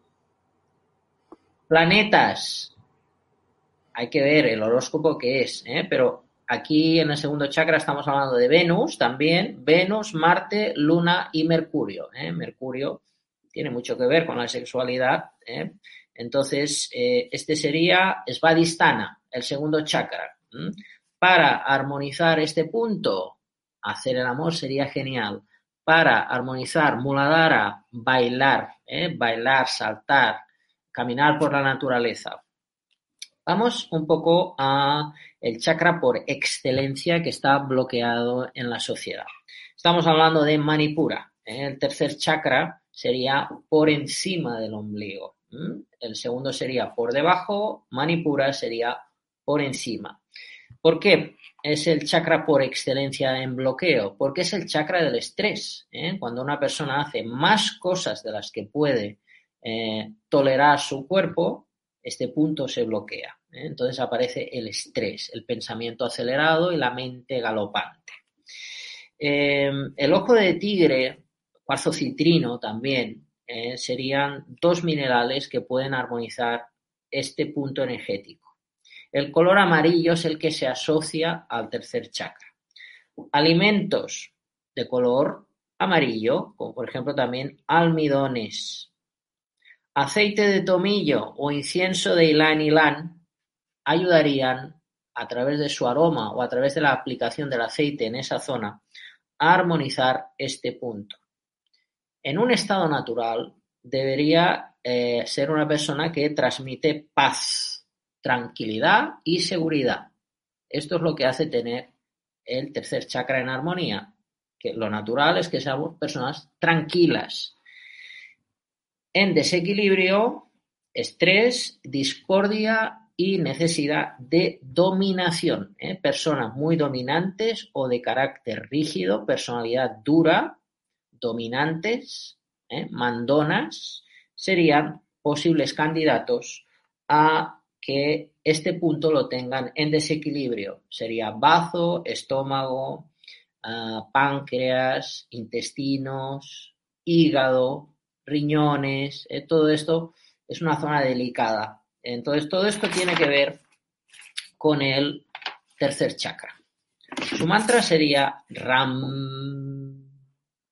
Planetas. Hay que ver el horóscopo que es, ¿eh? Pero aquí en el segundo chakra estamos hablando de Venus también. Venus, Marte, Luna y Mercurio. ¿eh? Mercurio tiene mucho que ver con la sexualidad. ¿eh? Entonces, eh, este sería Svadhisthana, el segundo chakra. ¿Mm? Para armonizar este punto, hacer el amor sería genial. Para armonizar Muladhara, bailar, ¿eh? bailar, saltar, caminar por la naturaleza. Vamos un poco a el chakra por excelencia que está bloqueado en la sociedad. Estamos hablando de Manipura. ¿eh? El tercer chakra sería por encima del ombligo. ¿Mm? El segundo sería por debajo, Manipura sería por encima. ¿Por qué es el chakra por excelencia en bloqueo? Porque es el chakra del estrés. ¿eh? Cuando una persona hace más cosas de las que puede eh, tolerar su cuerpo, este punto se bloquea. ¿eh? Entonces aparece el estrés, el pensamiento acelerado y la mente galopante. Eh, el ojo de tigre, cuarzo citrino también, eh, serían dos minerales que pueden armonizar este punto energético. El color amarillo es el que se asocia al tercer chakra. Alimentos de color amarillo, como por ejemplo también almidones, aceite de tomillo o incienso de ylang ylang ayudarían a través de su aroma o a través de la aplicación del aceite en esa zona a armonizar este punto. En un estado natural debería eh, ser una persona que transmite paz, tranquilidad y seguridad. Esto es lo que hace tener el tercer chakra en armonía, que lo natural es que seamos personas tranquilas. En desequilibrio, estrés, discordia y necesidad de dominación. ¿eh? Personas muy dominantes o de carácter rígido, personalidad dura, dominantes, ¿eh? mandonas, serían posibles candidatos a que este punto lo tengan en desequilibrio. Sería bazo, estómago, uh, páncreas, intestinos, hígado, riñones, eh, todo esto es una zona delicada. Entonces, todo esto tiene que ver con el tercer chakra. Su mantra sería Ram.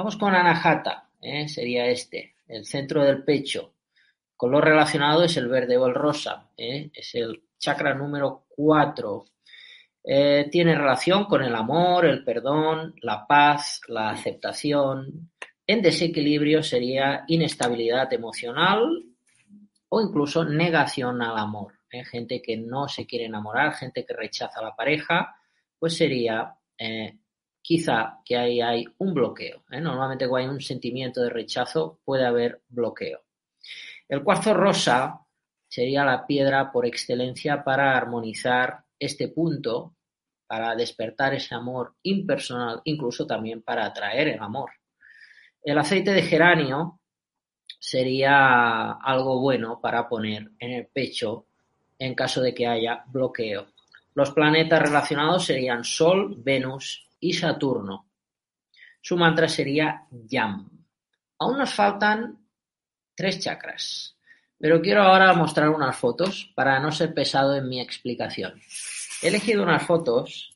Vamos con Anahata, ¿eh? Sería este, el centro del pecho. Color relacionado es el verde o el rosa, ¿eh? Es el chakra número cuatro. Eh, tiene relación con el amor, el perdón, la paz, la aceptación. En desequilibrio sería inestabilidad emocional o incluso negación al amor. ¿eh? Gente que no se quiere enamorar, gente que rechaza a la pareja, pues sería eh, quizá que ahí hay un bloqueo. ¿eh? Normalmente cuando hay un sentimiento de rechazo puede haber bloqueo. El cuarzo rosa sería la piedra por excelencia para armonizar este punto, para despertar ese amor impersonal, incluso también para atraer el amor. El aceite de geranio sería algo bueno para poner en el pecho en caso de que haya bloqueo. Los planetas relacionados serían Sol, Venus y Saturno. Su mantra sería Yam. Aún nos faltan tres chakras, pero quiero ahora mostrar unas fotos para no ser pesado en mi explicación. He elegido unas fotos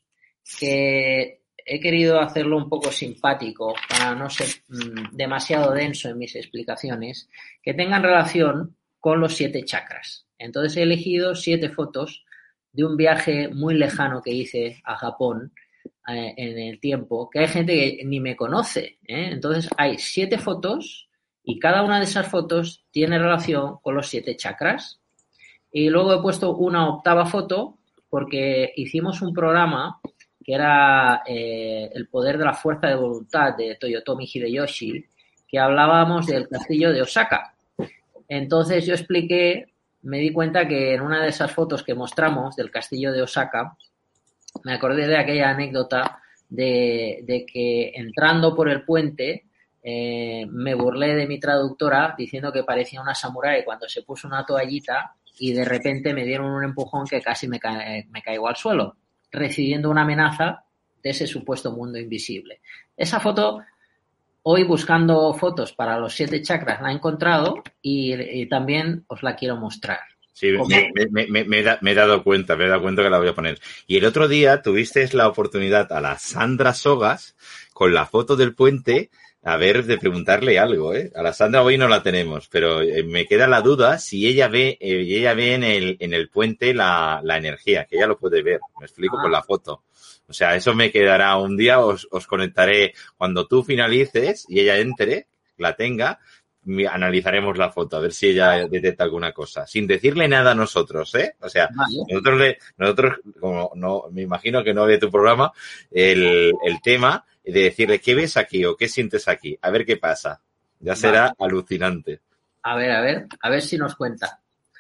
que he querido hacerlo un poco simpático para no ser mmm, demasiado denso en mis explicaciones, que tengan relación con los siete chakras. Entonces he elegido siete fotos de un viaje muy lejano que hice a Japón eh, en el tiempo, que hay gente que ni me conoce. ¿eh? Entonces hay siete fotos y cada una de esas fotos tiene relación con los siete chakras. Y luego he puesto una octava foto porque hicimos un programa que era eh, el poder de la fuerza de voluntad de Toyotomi Hideyoshi, que hablábamos del castillo de Osaka. Entonces yo expliqué, me di cuenta que en una de esas fotos que mostramos del castillo de Osaka, me acordé de aquella anécdota de, de que entrando por el puente eh, me burlé de mi traductora diciendo que parecía una samurái cuando se puso una toallita y de repente me dieron un empujón que casi me, ca me caigo al suelo, recibiendo una amenaza de ese supuesto mundo invisible. Esa foto, hoy buscando fotos para los siete chakras, la he encontrado y, y también os la quiero mostrar. Sí, me, me, me, me, he da, me he dado cuenta, me he dado cuenta que la voy a poner. Y el otro día tuviste la oportunidad a la Sandra Sogas, con la foto del puente, a ver, de preguntarle algo, ¿eh? A la Sandra hoy no la tenemos, pero me queda la duda si ella ve, eh, ella ve en el, en el puente la, la energía, que ella lo puede ver, me explico, ah. con la foto. O sea, eso me quedará un día, os, os conectaré cuando tú finalices y ella entre, la tenga, analizaremos la foto, a ver si ella detecta alguna cosa, sin decirle nada a nosotros, ¿eh? O sea, vale. nosotros, le, nosotros, como no, me imagino que no ve tu programa, el, el tema de decirle qué ves aquí o qué sientes aquí, a ver qué pasa. Ya será vale. alucinante. A ver, a ver, a ver si nos cuenta.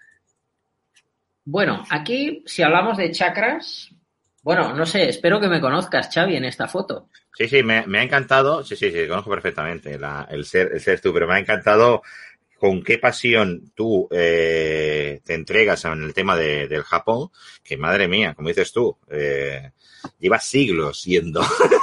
Bueno, aquí, si hablamos de chakras, bueno, no sé, espero que me conozcas, Xavi, en esta foto. Sí, sí, me, me ha encantado, sí, sí, sí, conozco perfectamente la, el, ser, el ser tú, pero me ha encantado con qué pasión tú eh, te entregas en el tema de, del Japón, que madre mía, como dices tú, eh, llevas siglos yendo.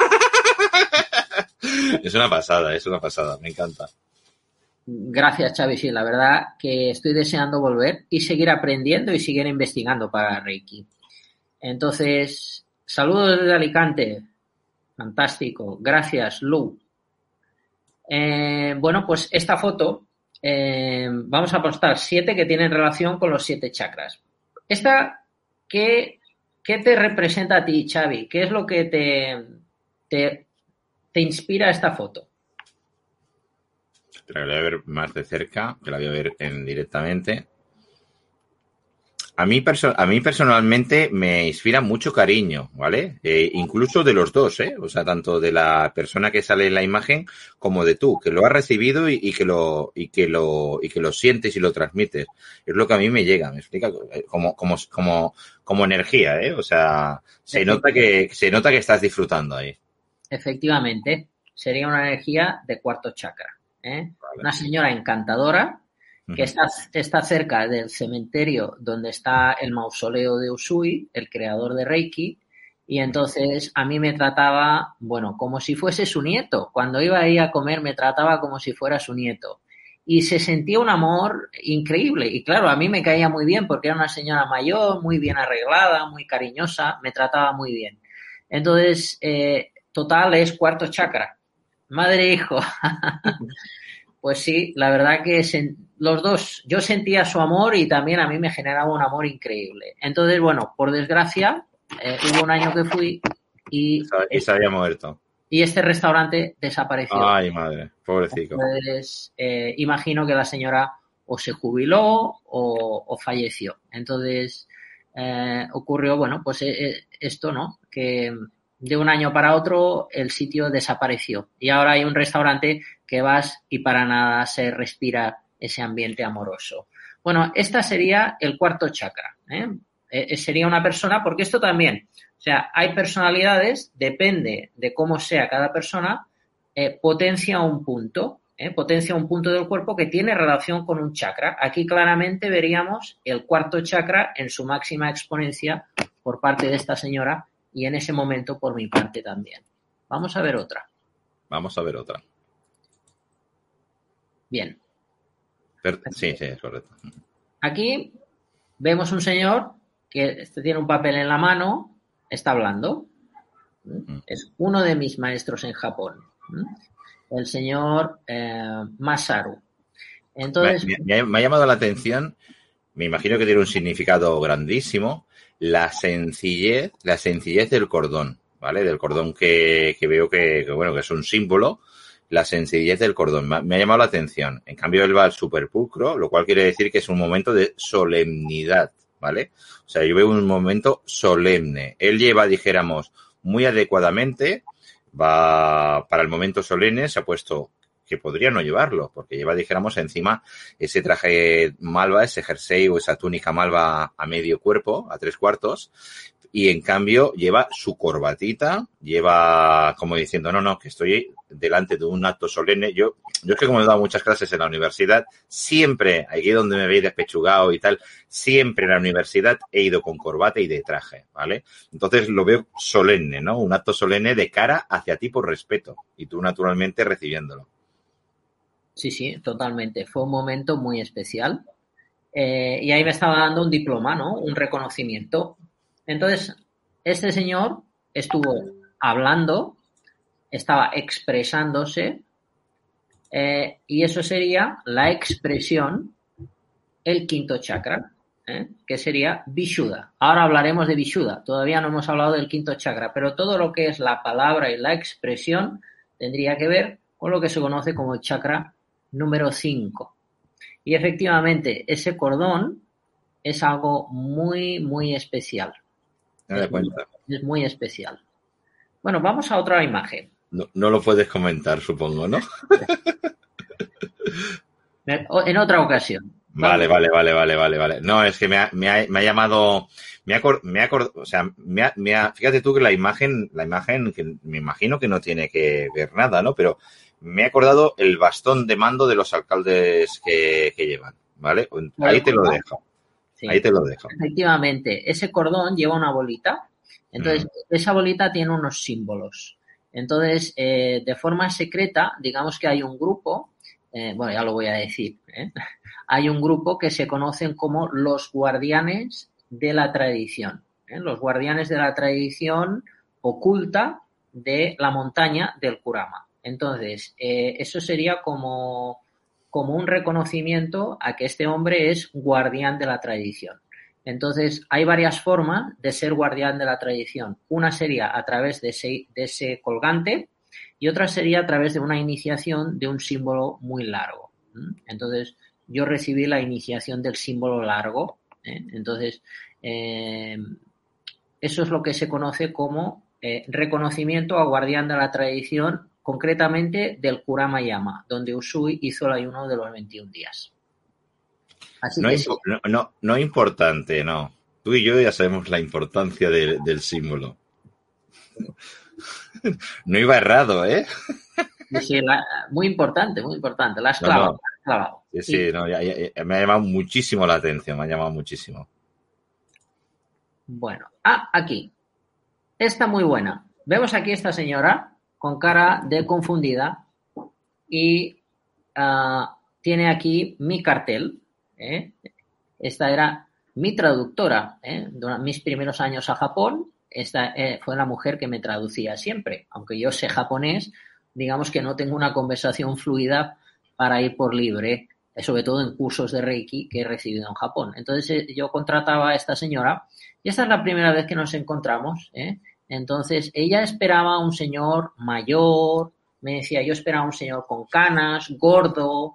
Es una pasada, es una pasada, me encanta. Gracias, Xavi, sí, la verdad que estoy deseando volver y seguir aprendiendo y seguir investigando para Reiki. Entonces, saludos desde Alicante. Fantástico. Gracias, Lu. Eh, bueno, pues esta foto, eh, vamos a postar siete que tienen relación con los siete chakras. Esta, ¿qué, qué te representa a ti, Xavi? ¿Qué es lo que te, te, te inspira esta foto? Pero la voy a ver más de cerca, que la voy a ver en directamente. A mí, perso a mí personalmente me inspira mucho cariño, ¿vale? Eh, incluso de los dos, ¿eh? O sea, tanto de la persona que sale en la imagen como de tú, que lo has recibido y, y que lo y que lo y que lo sientes y lo transmites. Es lo que a mí me llega, me explica como como como como energía, ¿eh? O sea, se nota que se nota que estás disfrutando ahí. Efectivamente, sería una energía de cuarto chakra, ¿eh? Vale. Una señora encantadora que está, está cerca del cementerio donde está el mausoleo de Usui, el creador de Reiki, y entonces a mí me trataba, bueno, como si fuese su nieto. Cuando iba ahí a comer me trataba como si fuera su nieto. Y se sentía un amor increíble. Y claro, a mí me caía muy bien porque era una señora mayor, muy bien arreglada, muy cariñosa, me trataba muy bien. Entonces, eh, total es cuarto chakra. madre e hijo. Pues sí, la verdad que sen- los dos, yo sentía su amor y también a mí me generaba un amor increíble. Entonces, bueno, por desgracia, eh, hubo un año que fui y, Y se había muerto. y este restaurante desapareció. Ay, madre, pobrecito. Entonces, eh, imagino que la señora o se jubiló o, o falleció. Entonces, eh, ocurrió, bueno, pues eh, esto, ¿no? Que de un año para otro el sitio desapareció. Y ahora hay un restaurante que vas y para nada se respira ese ambiente amoroso. Bueno, esta sería el cuarto chakra, ¿eh? Eh, sería una persona, porque esto también, o sea, hay personalidades, depende de cómo sea cada persona, eh, potencia un punto, ¿eh? potencia un punto del cuerpo que tiene relación con un chakra. Aquí claramente veríamos el cuarto chakra en su máxima exponencia por parte de esta señora y en ese momento por mi parte también. Vamos a ver otra. Vamos a ver otra. Bien. Pero, sí, sí, es correcto. Aquí vemos un señor que este tiene un papel en la mano, está hablando. Es uno de mis maestros en Japón, el señor eh, Masaru. Entonces, me, me, me ha llamado la atención, me imagino que tiene un significado grandísimo, la sencillez, la sencillez del cordón, ¿vale? Del cordón que, que veo que, que, bueno, que es un símbolo, la sencillez del cordón. Me, me ha llamado la atención. En cambio, él va al superpulcro, lo cual quiere decir que es un momento de solemnidad, ¿vale? O sea, yo veo un momento solemne. Él lleva, dijéramos, muy adecuadamente, va para el momento solemne, se ha puesto que podría no llevarlo, porque lleva, dijéramos, encima ese traje malva, ese jersey o esa túnica malva a medio cuerpo, a tres cuartos, y en cambio lleva su corbatita, lleva como diciendo, no, no, que estoy delante de un acto solemne. Yo, yo es que como he dado muchas clases en la universidad, siempre, aquí donde me veis despechugado y tal, siempre en la universidad he ido con corbata y de traje, ¿vale? Entonces lo veo solemne, ¿no? Un acto solemne de cara hacia ti por respeto y tú naturalmente recibiéndolo. Sí, sí, totalmente. Fue un momento muy especial. Eh, y ahí me estaba dando un diploma, ¿no? Un reconocimiento. Entonces, este señor estuvo hablando, estaba expresándose, eh, y eso sería la expresión, el quinto chakra, ¿eh? Que sería Vishuddha. Ahora hablaremos de Vishuddha. Todavía no hemos hablado del quinto chakra, pero todo lo que es la palabra y la expresión tendría que ver con lo que se conoce como el chakra número cinco. Y efectivamente, ese cordón es algo muy, muy especial. Me da cuenta. Es muy especial. Bueno, vamos a otra imagen. No, no lo puedes comentar, supongo, ¿no? En otra ocasión. Vale, vale, vale, vale, vale, vale. No, es que me ha, me ha, me ha llamado, me ha, me ha, o sea, me ha, me ha, fíjate tú que la imagen, la imagen que me imagino que no tiene que ver nada, ¿no? Pero me ha acordado el bastón de mando de los alcaldes que, que llevan, ¿vale? Ahí te lo dejo. Sí. Ahí te lo dejo. Efectivamente, ese cordón lleva una bolita. Entonces, mm. esa bolita tiene unos símbolos. Entonces, eh, de forma secreta, digamos que hay un grupo, eh, bueno, ya lo voy a decir, ¿eh? Hay un grupo que se conocen como los guardianes de la tradición, ¿eh? Los guardianes de la tradición oculta de la montaña del Kurama. Entonces, eh, eso sería como, como un reconocimiento a que este hombre es guardián de la tradición. Entonces, hay varias formas de ser guardián de la tradición. Una sería a través de ese, de ese colgante y otra sería a través de una iniciación de un símbolo muy largo. Entonces, yo recibí la iniciación del símbolo largo. ¿eh? Entonces, eh, eso es lo que se conoce como eh, reconocimiento a guardián de la tradición, concretamente del Kurama Yama, donde Usui hizo el ayuno de los veintiún días. Así no, que sí. no, no, no importante, no. Tú y yo ya sabemos la importancia de, del símbolo. No iba errado, ¿eh? Sí, la, muy importante, muy importante. La has clavado. No, no. La has clavado. Sí, sí, sí. No, ya, ya, me ha llamado muchísimo la atención, me ha llamado muchísimo. Bueno, ah, aquí. Está muy buena. Vemos aquí a esta señora con cara de confundida y uh, tiene aquí mi cartel. ¿eh? Esta era mi traductora. ¿eh? Durante mis primeros años a Japón, esta eh, fue la mujer que me traducía siempre. Aunque yo sé japonés, digamos que no tengo una conversación fluida para ir por libre, sobre todo en cursos de Reiki que he recibido en Japón. Entonces yo contrataba a esta señora y esta es la primera vez que nos encontramos, ¿eh? Entonces ella esperaba a un señor mayor, me decía, yo esperaba a un señor con canas, gordo,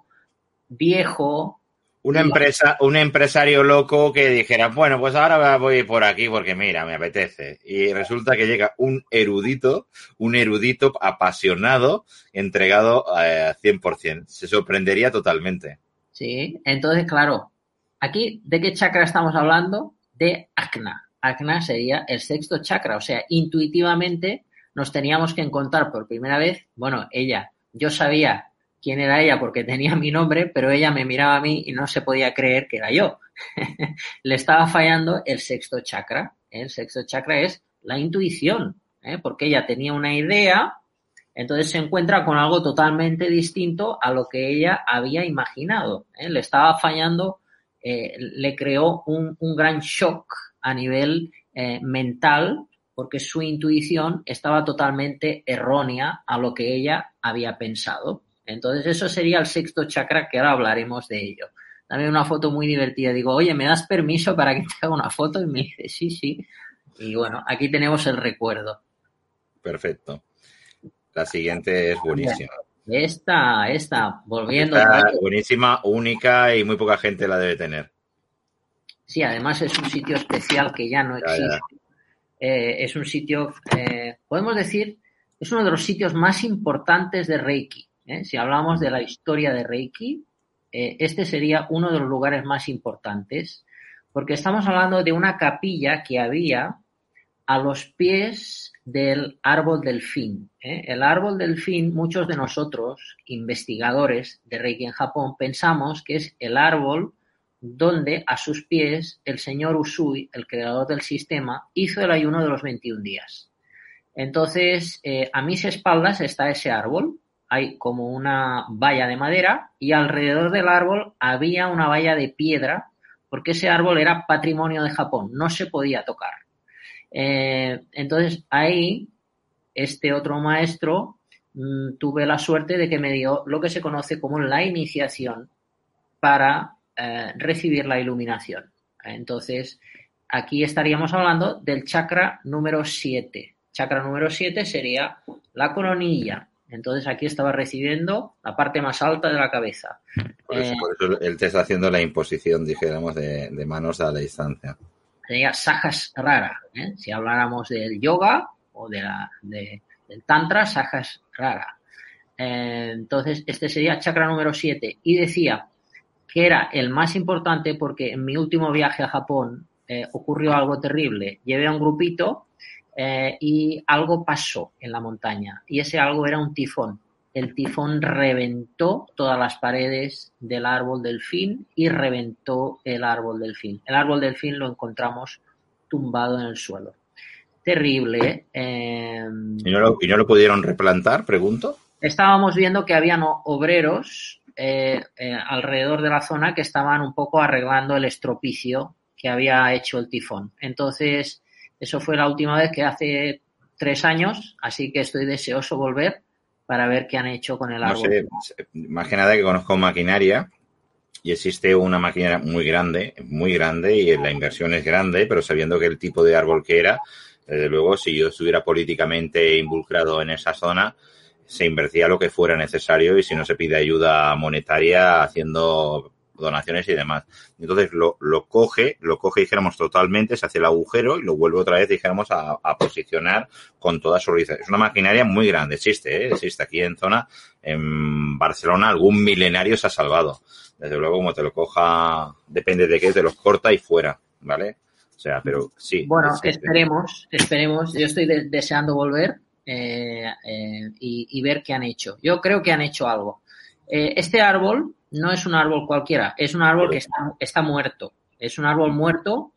viejo. Una empresa, un empresario loco que dijera, bueno, pues ahora voy por aquí porque mira, me apetece. Y resulta que llega un erudito, un erudito apasionado, entregado a cien por ciento. Se sorprendería totalmente. Sí, entonces, claro, aquí, ¿de qué chakra estamos hablando? De Ajna. Ajna sería el sexto chakra, o sea, intuitivamente nos teníamos que encontrar por primera vez, bueno, ella, yo sabía quién era ella porque tenía mi nombre, pero ella me miraba a mí y no se podía creer que era yo. Le estaba fallando el sexto chakra. El sexto chakra es la intuición, ¿eh? Porque ella tenía una idea, entonces se encuentra con algo totalmente distinto a lo que ella había imaginado, ¿eh? Le estaba fallando, eh, le creó un, un gran shock a nivel eh, mental porque su intuición estaba totalmente errónea a lo que ella había pensado. Entonces eso sería el sexto chakra, que ahora hablaremos de ello. Dame una foto muy divertida. Digo, oye, ¿me das permiso para que te haga una foto? Y me dice, sí, sí. Y bueno, aquí tenemos el recuerdo. Perfecto. La siguiente es buenísima. Esta, esta, volviendo. Esta buenísima, única y muy poca gente la debe tener. Sí, además es un sitio especial que ya no existe. Ya, ya. Eh, es un sitio, eh, podemos decir, es uno de los sitios más importantes de Reiki. ¿eh? Si hablamos de la historia de Reiki, eh, este sería uno de los lugares más importantes, porque estamos hablando de una capilla que había a los pies del árbol delfín. ¿eh? El árbol delfín, muchos de nosotros, investigadores de Reiki en Japón, pensamos que es el árbol donde a sus pies el señor Usui, el creador del sistema, hizo el ayuno de los veintiún días. Entonces, eh, a mis espaldas está ese árbol, hay como una valla de madera y alrededor del árbol había una valla de piedra porque ese árbol era patrimonio de Japón, no se podía tocar. Eh, entonces, ahí, este otro maestro, mmm, tuve la suerte de que me dio lo que se conoce como la iniciación para Eh, recibir la iluminación. Entonces, aquí estaríamos hablando del chakra número siete. Chakra número siete sería la coronilla. Entonces, aquí estaba recibiendo la parte más alta de la cabeza. Por eso, eh, por eso él te está haciendo la imposición, dijéramos, de, de manos a la distancia. Sería Sahasrara. ¿eh? Si habláramos del yoga o de la, de, del tantra, Sahasrara. Eh, entonces, este sería chakra número siete. Y decía que era el más importante porque en mi último viaje a Japón eh, ocurrió algo terrible. Llevé a un grupito eh, y algo pasó en la montaña y ese algo era un tifón. El tifón reventó todas las paredes del árbol delfín y reventó el árbol delfín. El árbol delfín lo encontramos tumbado en el suelo. Terrible. ¿eh? ¿Y no lo, y no lo pudieron replantar, pregunto? Estábamos viendo que habían obreros Eh, eh, alrededor de la zona que estaban un poco arreglando el estropicio que había hecho el tifón. Entonces, eso fue la última vez, que hace tres años, así que estoy deseoso volver para ver qué han hecho con el árbol. No sé, más que nada que conozco maquinaria y existe una maquinaria muy grande, muy grande y la inversión es grande, pero sabiendo que el tipo de árbol que era, desde luego, si yo estuviera políticamente involucrado en esa zona, se invertía lo que fuera necesario y si no se pide ayuda monetaria haciendo donaciones y demás. Entonces lo, lo coge, lo coge, dijéramos, totalmente, se hace el agujero y lo vuelve otra vez, dijéramos, a, a posicionar con toda solidez. Es una maquinaria muy grande, existe, ¿eh? existe aquí en zona, en Barcelona, algún milenario se ha salvado. Desde luego, como te lo coja, depende de qué, te los corta y fuera, ¿vale? O sea, pero sí. Bueno, existe. esperemos, esperemos. Yo estoy de, deseando volver. Eh, eh, y, y ver qué han hecho. Yo creo que han hecho algo. Eh, este árbol no es un árbol cualquiera, es un árbol que está, está muerto. Es un árbol muerto,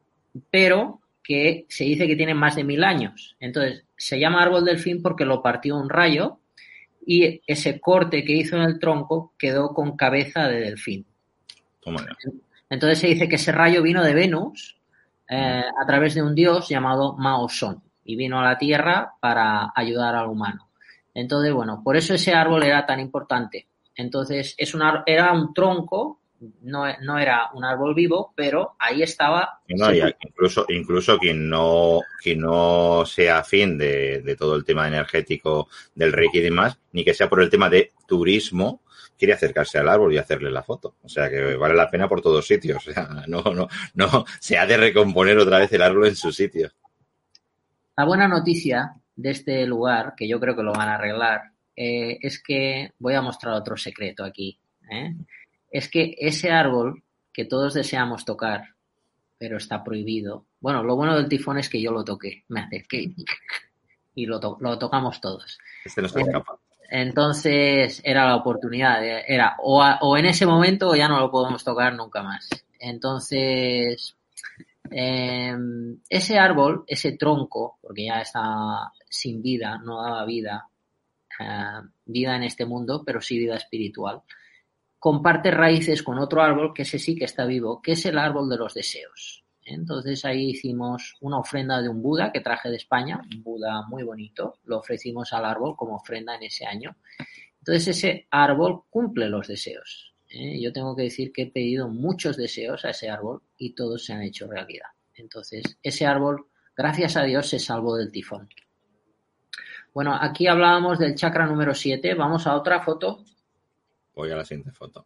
pero que se dice que tiene más de mil años. Entonces, se llama árbol delfín porque lo partió un rayo y ese corte que hizo en el tronco quedó con cabeza de delfín. Tómala. Entonces, se dice que ese rayo vino de Venus eh, a través de un dios llamado Mao Son. Y vino a la Tierra para ayudar al humano. Entonces, bueno, por eso ese árbol era tan importante. Entonces, es un ar- era un tronco, no, no era un árbol vivo, pero ahí estaba. No, y incluso, incluso quien no, quien no sea afín de, de todo el tema energético del Reiki y demás, ni que sea por el tema de turismo, quiere acercarse al árbol y hacerle la foto. O sea que vale la pena por todos sitios. O sea, no, no, no, se ha de recomponer otra vez el árbol en su sitio. La buena noticia de este lugar, que yo creo que lo van a arreglar, eh, es que voy a mostrar otro secreto aquí. ¿eh? Es que ese árbol que todos deseamos tocar, pero está prohibido. Bueno, lo bueno del tifón es que yo lo toqué, me acerqué y lo, to- lo tocamos todos. Este no se escapa. Entonces era la oportunidad, era o, a, o en ese momento o ya no lo podemos tocar nunca más. Entonces, eh, ese árbol, ese tronco, porque ya está sin vida, no daba vida, eh, vida en este mundo, pero sí vida espiritual, comparte raíces con otro árbol que ese sí que está vivo, que es el árbol de los deseos. Entonces ahí hicimos una ofrenda de un Buda que traje de España, un Buda muy bonito, lo ofrecimos al árbol como ofrenda en ese año. Entonces ese árbol cumple los deseos. ¿eh? Yo tengo que decir que he pedido muchos deseos a ese árbol y todos se han hecho realidad. Entonces ese árbol, gracias a Dios, se salvó del tifón. Bueno, aquí hablábamos del chakra número siete. Vamos a otra foto. Voy a la siguiente foto.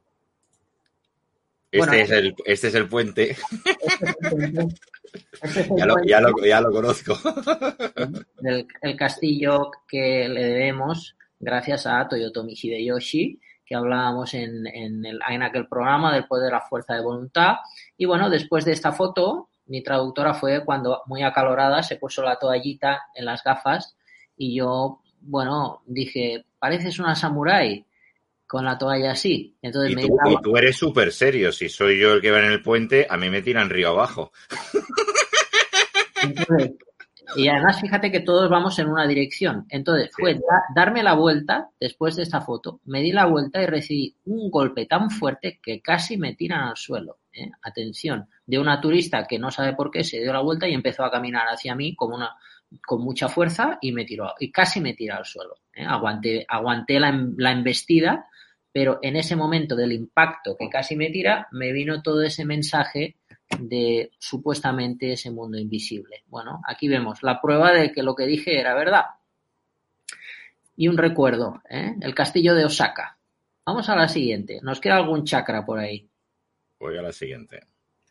Este, bueno, es el, este es el puente. Este es el puente. Este es el ya, lo, ya, lo, ya lo conozco. El, el castillo que le debemos gracias a Toyotomi Hideyoshi, que hablábamos en, en, el, en aquel programa del poder de la fuerza de voluntad. Y bueno, después de esta foto, mi traductora fue cuando, muy acalorada, se puso la toallita en las gafas y yo, bueno, dije, pareces una samurái. Con la toalla así. Entonces y, me tú, y tú eres súper serio. Si soy yo el que va en el puente, a mí me tiran río abajo. Entonces, y además, fíjate que todos vamos en una dirección. Entonces, fue da, darme la vuelta después de esta foto. Me di la vuelta y recibí un golpe tan fuerte que casi me tiran al suelo. ¿eh? Atención, de una turista que no sabe por qué se dio la vuelta y empezó a caminar hacia mí como una, con mucha fuerza y me tiró, y casi me tira al suelo. ¿eh? Aguanté, aguanté la, la embestida. Pero en ese momento del impacto que casi me tira, me vino todo ese mensaje de supuestamente ese mundo invisible. Bueno, aquí vemos la prueba de que lo que dije era verdad. Y un recuerdo, ¿eh? El castillo de Osaka. Vamos a la siguiente. ¿Nos queda algún chakra por ahí? Voy a la siguiente.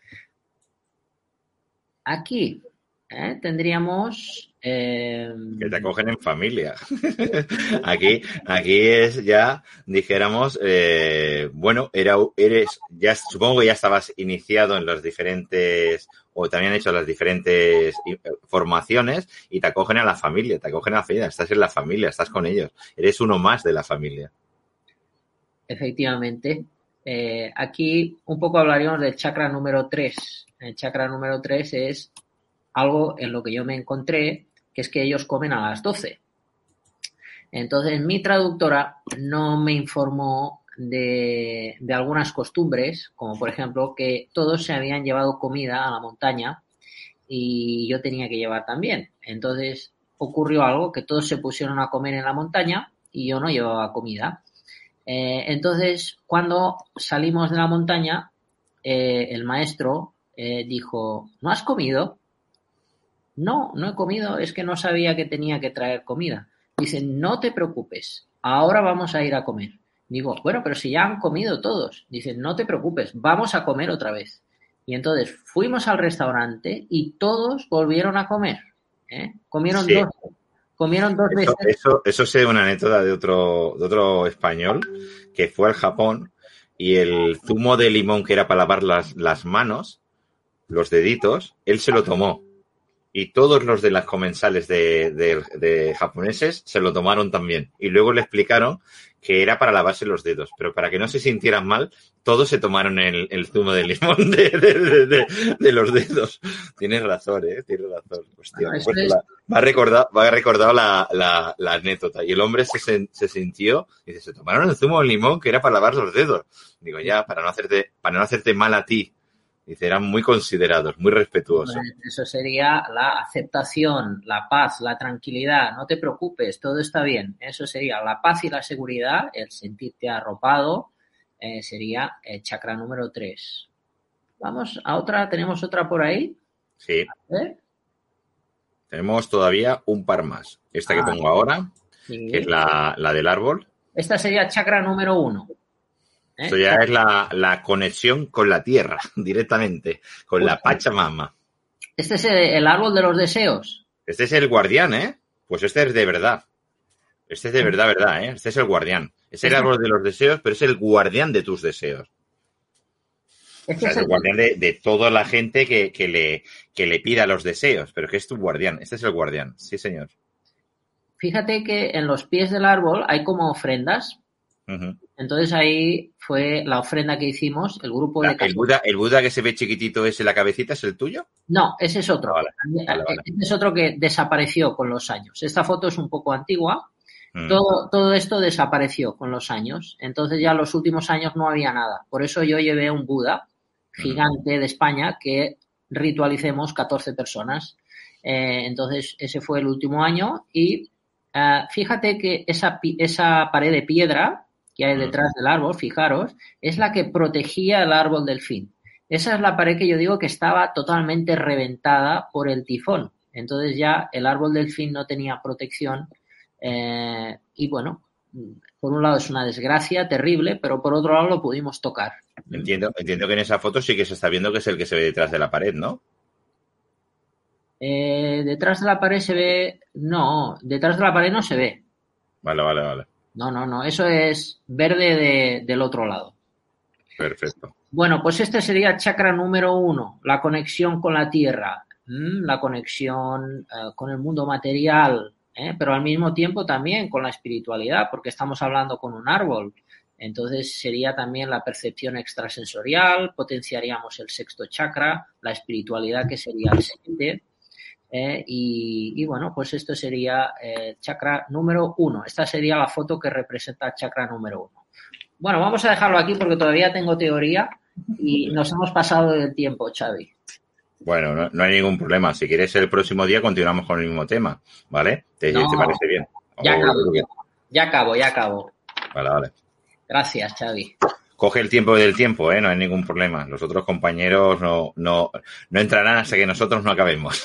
Aquí ¿eh? tendríamos... Eh... Que te acogen en familia. aquí, aquí es ya, dijéramos, eh, bueno, era, eres, ya supongo que ya estabas iniciado en las diferentes, o también hecho las diferentes formaciones y te acogen a la familia, te acogen a la familia, estás en la familia, estás con ellos, eres uno más de la familia. Efectivamente. Eh, aquí un poco hablaríamos del chakra número tres. El chakra número tres es algo en lo que yo me encontré, que es que ellos comen a las doce. Entonces, mi traductora no me informó de, de algunas costumbres, como por ejemplo que todos se habían llevado comida a la montaña y yo tenía que llevar también. Entonces, ocurrió algo, que todos se pusieron a comer en la montaña y yo no llevaba comida. Eh, entonces, cuando salimos de la montaña, eh, el maestro eh, dijo, ¿no has comido? No, no he comido, es que no sabía que tenía que traer comida. Dice, no te preocupes, ahora vamos a ir a comer. Digo, bueno, pero si ya han comido todos. Dice, no te preocupes, vamos a comer otra vez. Y entonces fuimos al restaurante y todos volvieron a comer. ¿eh? Comieron sí. dos, comieron dos eso, veces. Eso, eso sé una anécdota de otro, de otro español que fue al Japón y el zumo de limón que era para lavar las, las manos, los deditos, él se lo tomó. Y todos los de las comensales de, de, de japoneses se lo tomaron también. Y luego le explicaron que era para lavarse los dedos. Pero para que no se sintieran mal, todos se tomaron el, el zumo de limón de, de, de, de, de los dedos. Tienes razón, ¿eh? Tienes razón. Hostia, bueno, pues es... la, me ha recordado, me ha recordado la, la, la anécdota. Y el hombre se, se sintió, y dice, se tomaron el zumo de limón que era para lavar los dedos. Digo, ya, para no hacerte, para no hacerte mal a ti. Dice, eran muy considerados, muy respetuosos. Pues eso sería la aceptación, la paz, la tranquilidad. No te preocupes, todo está bien. Eso sería la paz y la seguridad, el sentirte arropado, eh, sería el chakra número tres. Vamos a otra, ¿tenemos otra por ahí? Sí. ¿Eh? Tenemos todavía un par más. Esta ah, que pongo ahora, sí. que es la, la del árbol. Esta sería chakra número uno. ¿Eh? Esto ya es la, la conexión con la tierra, directamente, con pues, la Pachamama. ¿Este es el, el árbol de los deseos? Este es el guardián, ¿eh? Pues este es de verdad. Este es de verdad, verdad, ¿eh? Este es el guardián. Es el árbol de los deseos, pero es el guardián de tus deseos. Este o sea, es el guardián de, de toda la gente que, que, le, que le pida los deseos, pero que es tu guardián. Este es el guardián, sí, señor. Fíjate que en los pies del árbol hay como ofrendas. Uh-huh. Entonces ahí fue la ofrenda que hicimos, el grupo la, de... El Buda, ¿El Buda que se ve chiquitito ese, la cabecita, es el tuyo? No, ese es otro. Vale, vale, vale. Ese es otro que desapareció con los años. Esta foto es un poco antigua. Mm. Todo, todo esto desapareció con los años. Entonces ya en los últimos años no había nada. Por eso yo llevé un Buda gigante de España que ritualicemos catorce personas. Eh, entonces ese fue el último año y uh, fíjate que esa, esa pared de piedra que hay detrás del árbol, fijaros, es la que protegía el árbol del fin. Esa es la pared que yo digo que estaba totalmente reventada por el tifón. Entonces ya el árbol del fin no tenía protección eh, y bueno, por un lado es una desgracia terrible, pero por otro lado lo pudimos tocar. Entiendo, entiendo que en esa foto sí que se está viendo que es el que se ve detrás de la pared, ¿no? Eh, detrás de la pared se ve... No, detrás de la pared no se ve. Vale, vale, vale. No, no, no, eso es verde de, del otro lado. Perfecto. Bueno, pues este sería el chakra número uno, la conexión con la tierra, ¿m? La conexión uh, con el mundo material, ¿eh? Pero al mismo tiempo también con la espiritualidad, porque estamos hablando con un árbol. Entonces sería también la percepción extrasensorial, potenciaríamos el sexto chakra, la espiritualidad que sería el siete. Eh, y, y bueno, pues esto sería el eh, chakra número uno. Esta sería la foto que representa el chakra número uno. Bueno, vamos a dejarlo aquí porque todavía tengo teoría y nos hemos pasado del tiempo, Xavi. Bueno, no, no hay ningún problema. Si quieres el próximo día continuamos con el mismo tema, ¿vale? ¿Te, no, ¿te parece bien? Ya acabo, ya acabo, ya acabo. Vale, vale. Gracias, Xavi. Coge el tiempo del tiempo, ¿eh? No hay ningún problema. Los otros compañeros no, no, no entrarán hasta que nosotros no acabemos.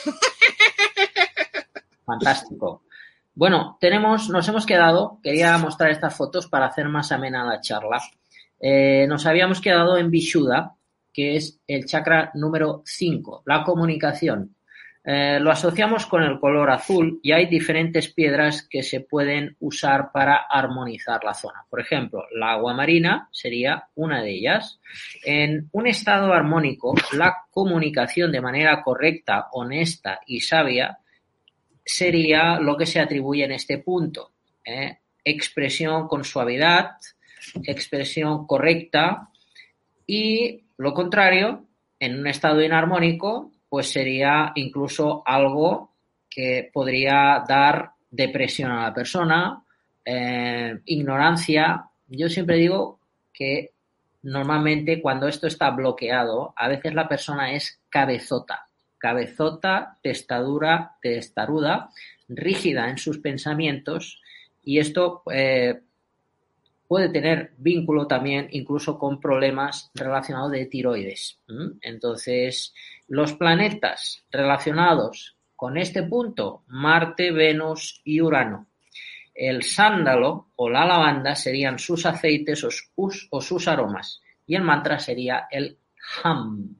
Fantástico. Bueno, tenemos, nos hemos quedado, quería mostrar estas fotos para hacer más amena la charla. Eh, nos habíamos quedado en Vishuddha, que es el chakra número cinco, la comunicación. Eh, lo asociamos con el color azul y hay diferentes piedras que se pueden usar para armonizar la zona. Por ejemplo, la agua marina sería una de ellas. En un estado armónico, la comunicación de manera correcta, honesta y sabia sería lo que se atribuye en este punto. ¿eh? Expresión con suavidad, expresión correcta y lo contrario, en un estado inarmónico, pues sería incluso algo que podría dar depresión a la persona, eh, ignorancia. Yo siempre digo que normalmente cuando esto está bloqueado, a veces la persona es cabezota. Cabezota, testadura, testaruda, rígida en sus pensamientos y esto eh, puede tener vínculo también incluso con problemas relacionados de tiroides. ¿Mm? Entonces, los planetas relacionados con este punto, Marte, Venus y Urano. El sándalo o la lavanda serían sus aceites o sus, o sus aromas y el mantra sería el Ham.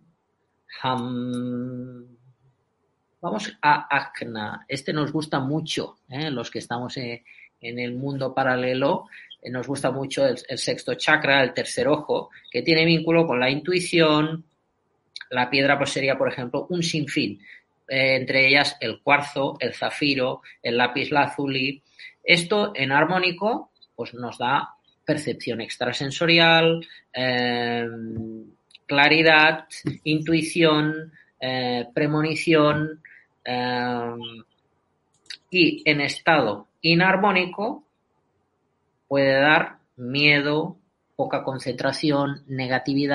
Ham. Vamos a Ajna. Este nos gusta mucho, ¿eh? Los que estamos en, en el mundo paralelo, eh, nos gusta mucho el, el sexto chakra, el tercer ojo, que tiene vínculo con la intuición. La piedra pues sería, por ejemplo, un sinfín. Eh, entre ellas el cuarzo, el zafiro, el lapislázuli. Esto en armónico pues nos da percepción extrasensorial, eh, claridad, intuición, eh, premonición eh, y en estado inarmónico puede dar miedo, poca concentración, negatividad,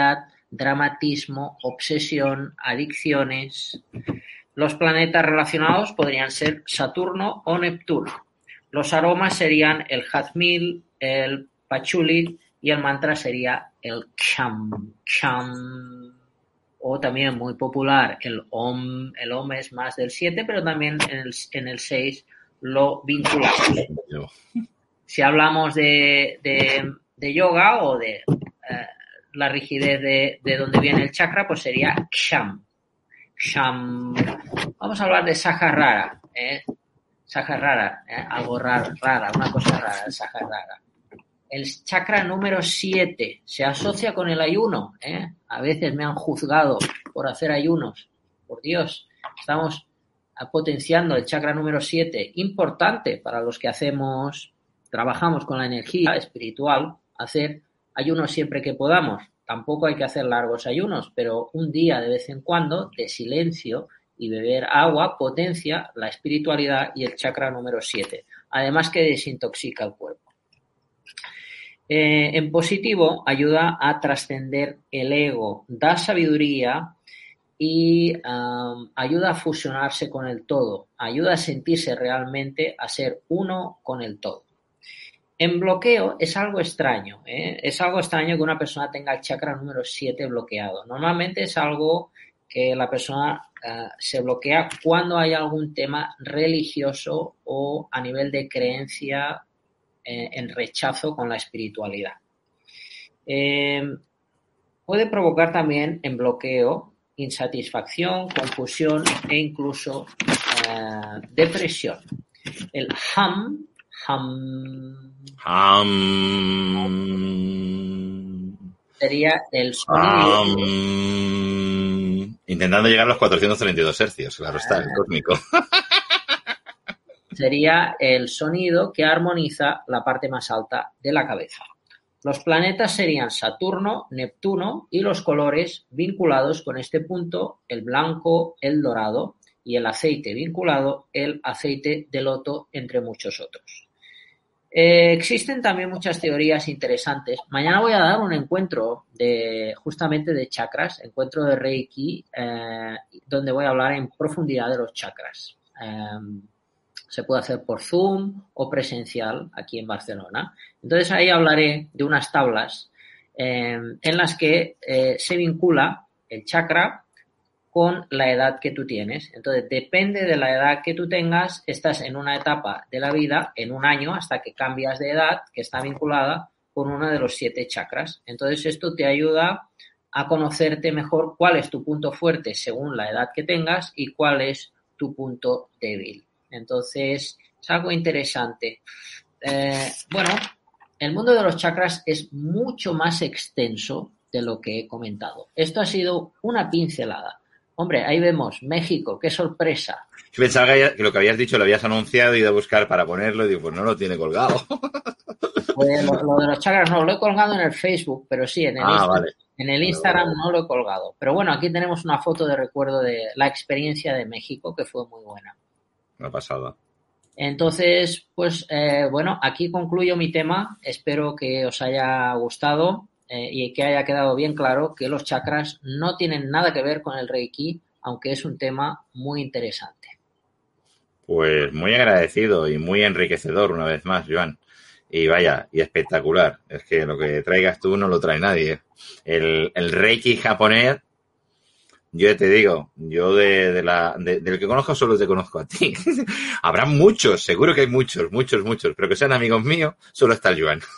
dramatismo, obsesión, adicciones. Los planetas relacionados podrían ser Saturno o Neptuno. Los aromas serían el jazmín, el pachuli y el mantra sería el cham, cham. O también muy popular el om. El om es más del siete, pero también en el, en el seis lo vinculamos. Si hablamos de, de, de yoga o de eh, la rigidez de, de donde viene el chakra, pues sería Ksham. Ksham. Vamos a hablar de Sahasrara. ¿eh? Sahasrara, ¿eh? algo raro, rara, una cosa rara, el Sahasrara. El chakra número siete se asocia con el ayuno. ¿eh? A veces me han juzgado por hacer ayunos. Por Dios, estamos potenciando el chakra número siete, importante para los que hacemos, trabajamos con la energía espiritual, hacer ayunos siempre que podamos. Tampoco hay que hacer largos ayunos, pero un día de vez en cuando de silencio y beber agua potencia la espiritualidad y el chakra número siete. Además que desintoxica el cuerpo. Eh, en positivo, ayuda a trascender el ego, da sabiduría y um, ayuda a fusionarse con el todo, ayuda a sentirse realmente a ser uno con el todo. En bloqueo es algo extraño, ¿eh? es algo extraño que una persona tenga el chakra número siete bloqueado. Normalmente es algo que la persona uh, se bloquea cuando hay algún tema religioso o a nivel de creencia eh, en rechazo con la espiritualidad. Eh, puede provocar también en bloqueo insatisfacción, confusión e incluso uh, depresión. El ham, ham, ham sería el sonido. Um, intentando llegar a los cuatrocientos treinta y dos hercios, claro está, el cósmico. Sería el sonido que armoniza la parte más alta de la cabeza. Los planetas serían Saturno, Neptuno y los colores vinculados con este punto, el blanco, el dorado y el aceite vinculado, el aceite de loto, entre muchos otros. Eh, existen también muchas teorías interesantes. Mañana voy a dar un encuentro de justamente de chakras, encuentro de Reiki, eh, donde voy a hablar en profundidad de los chakras. Eh, se puede hacer por Zoom o presencial aquí en Barcelona. Entonces ahí hablaré de unas tablas eh, en las que eh, se vincula el chakra con la edad que tú tienes. Entonces, depende de la edad que tú tengas, estás en una etapa de la vida, en un año, hasta que cambias de edad, que está vinculada con uno de los siete chakras. Entonces, esto te ayuda a conocerte mejor cuál es tu punto fuerte según la edad que tengas y cuál es tu punto débil. Entonces, es algo interesante. Eh, bueno, el mundo de los chakras es mucho más extenso de lo que he comentado. Esto ha sido una pincelada. Hombre, ahí vemos México, qué sorpresa. Yo pensaba que lo que habías dicho lo habías anunciado y ido a buscar para ponerlo y digo, pues no lo tiene colgado. Pues lo, lo de los chakras no, lo he colgado en el Facebook, pero sí, en el, ah, Insta, vale. en el Instagram vale, vale. no lo he colgado. Pero bueno, aquí tenemos una foto de recuerdo de la experiencia de México, que fue muy buena. Una pasada. Entonces, pues eh, bueno, aquí concluyo mi tema. Espero que os haya gustado. Eh, y que haya quedado bien claro que los chakras no tienen nada que ver con el Reiki, aunque es un tema muy interesante. Pues muy agradecido y muy enriquecedor una vez más, Joan. Y vaya, y espectacular. Es que lo que traigas tú no lo trae nadie. El, el Reiki japonés, yo te digo, yo de, de la de, del que conozco solo te conozco a ti. Habrá muchos, seguro que hay muchos, muchos, muchos, pero que sean amigos míos, solo está el Joan.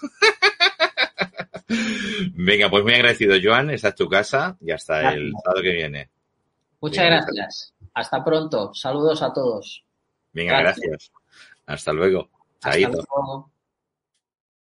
Venga, pues muy agradecido, Joan. Esta es tu casa y hasta gracias. El sábado que viene. Muchas Venga. Gracias. Hasta pronto. Saludos a todos. Venga, gracias. gracias. Hasta luego. Hasta luego.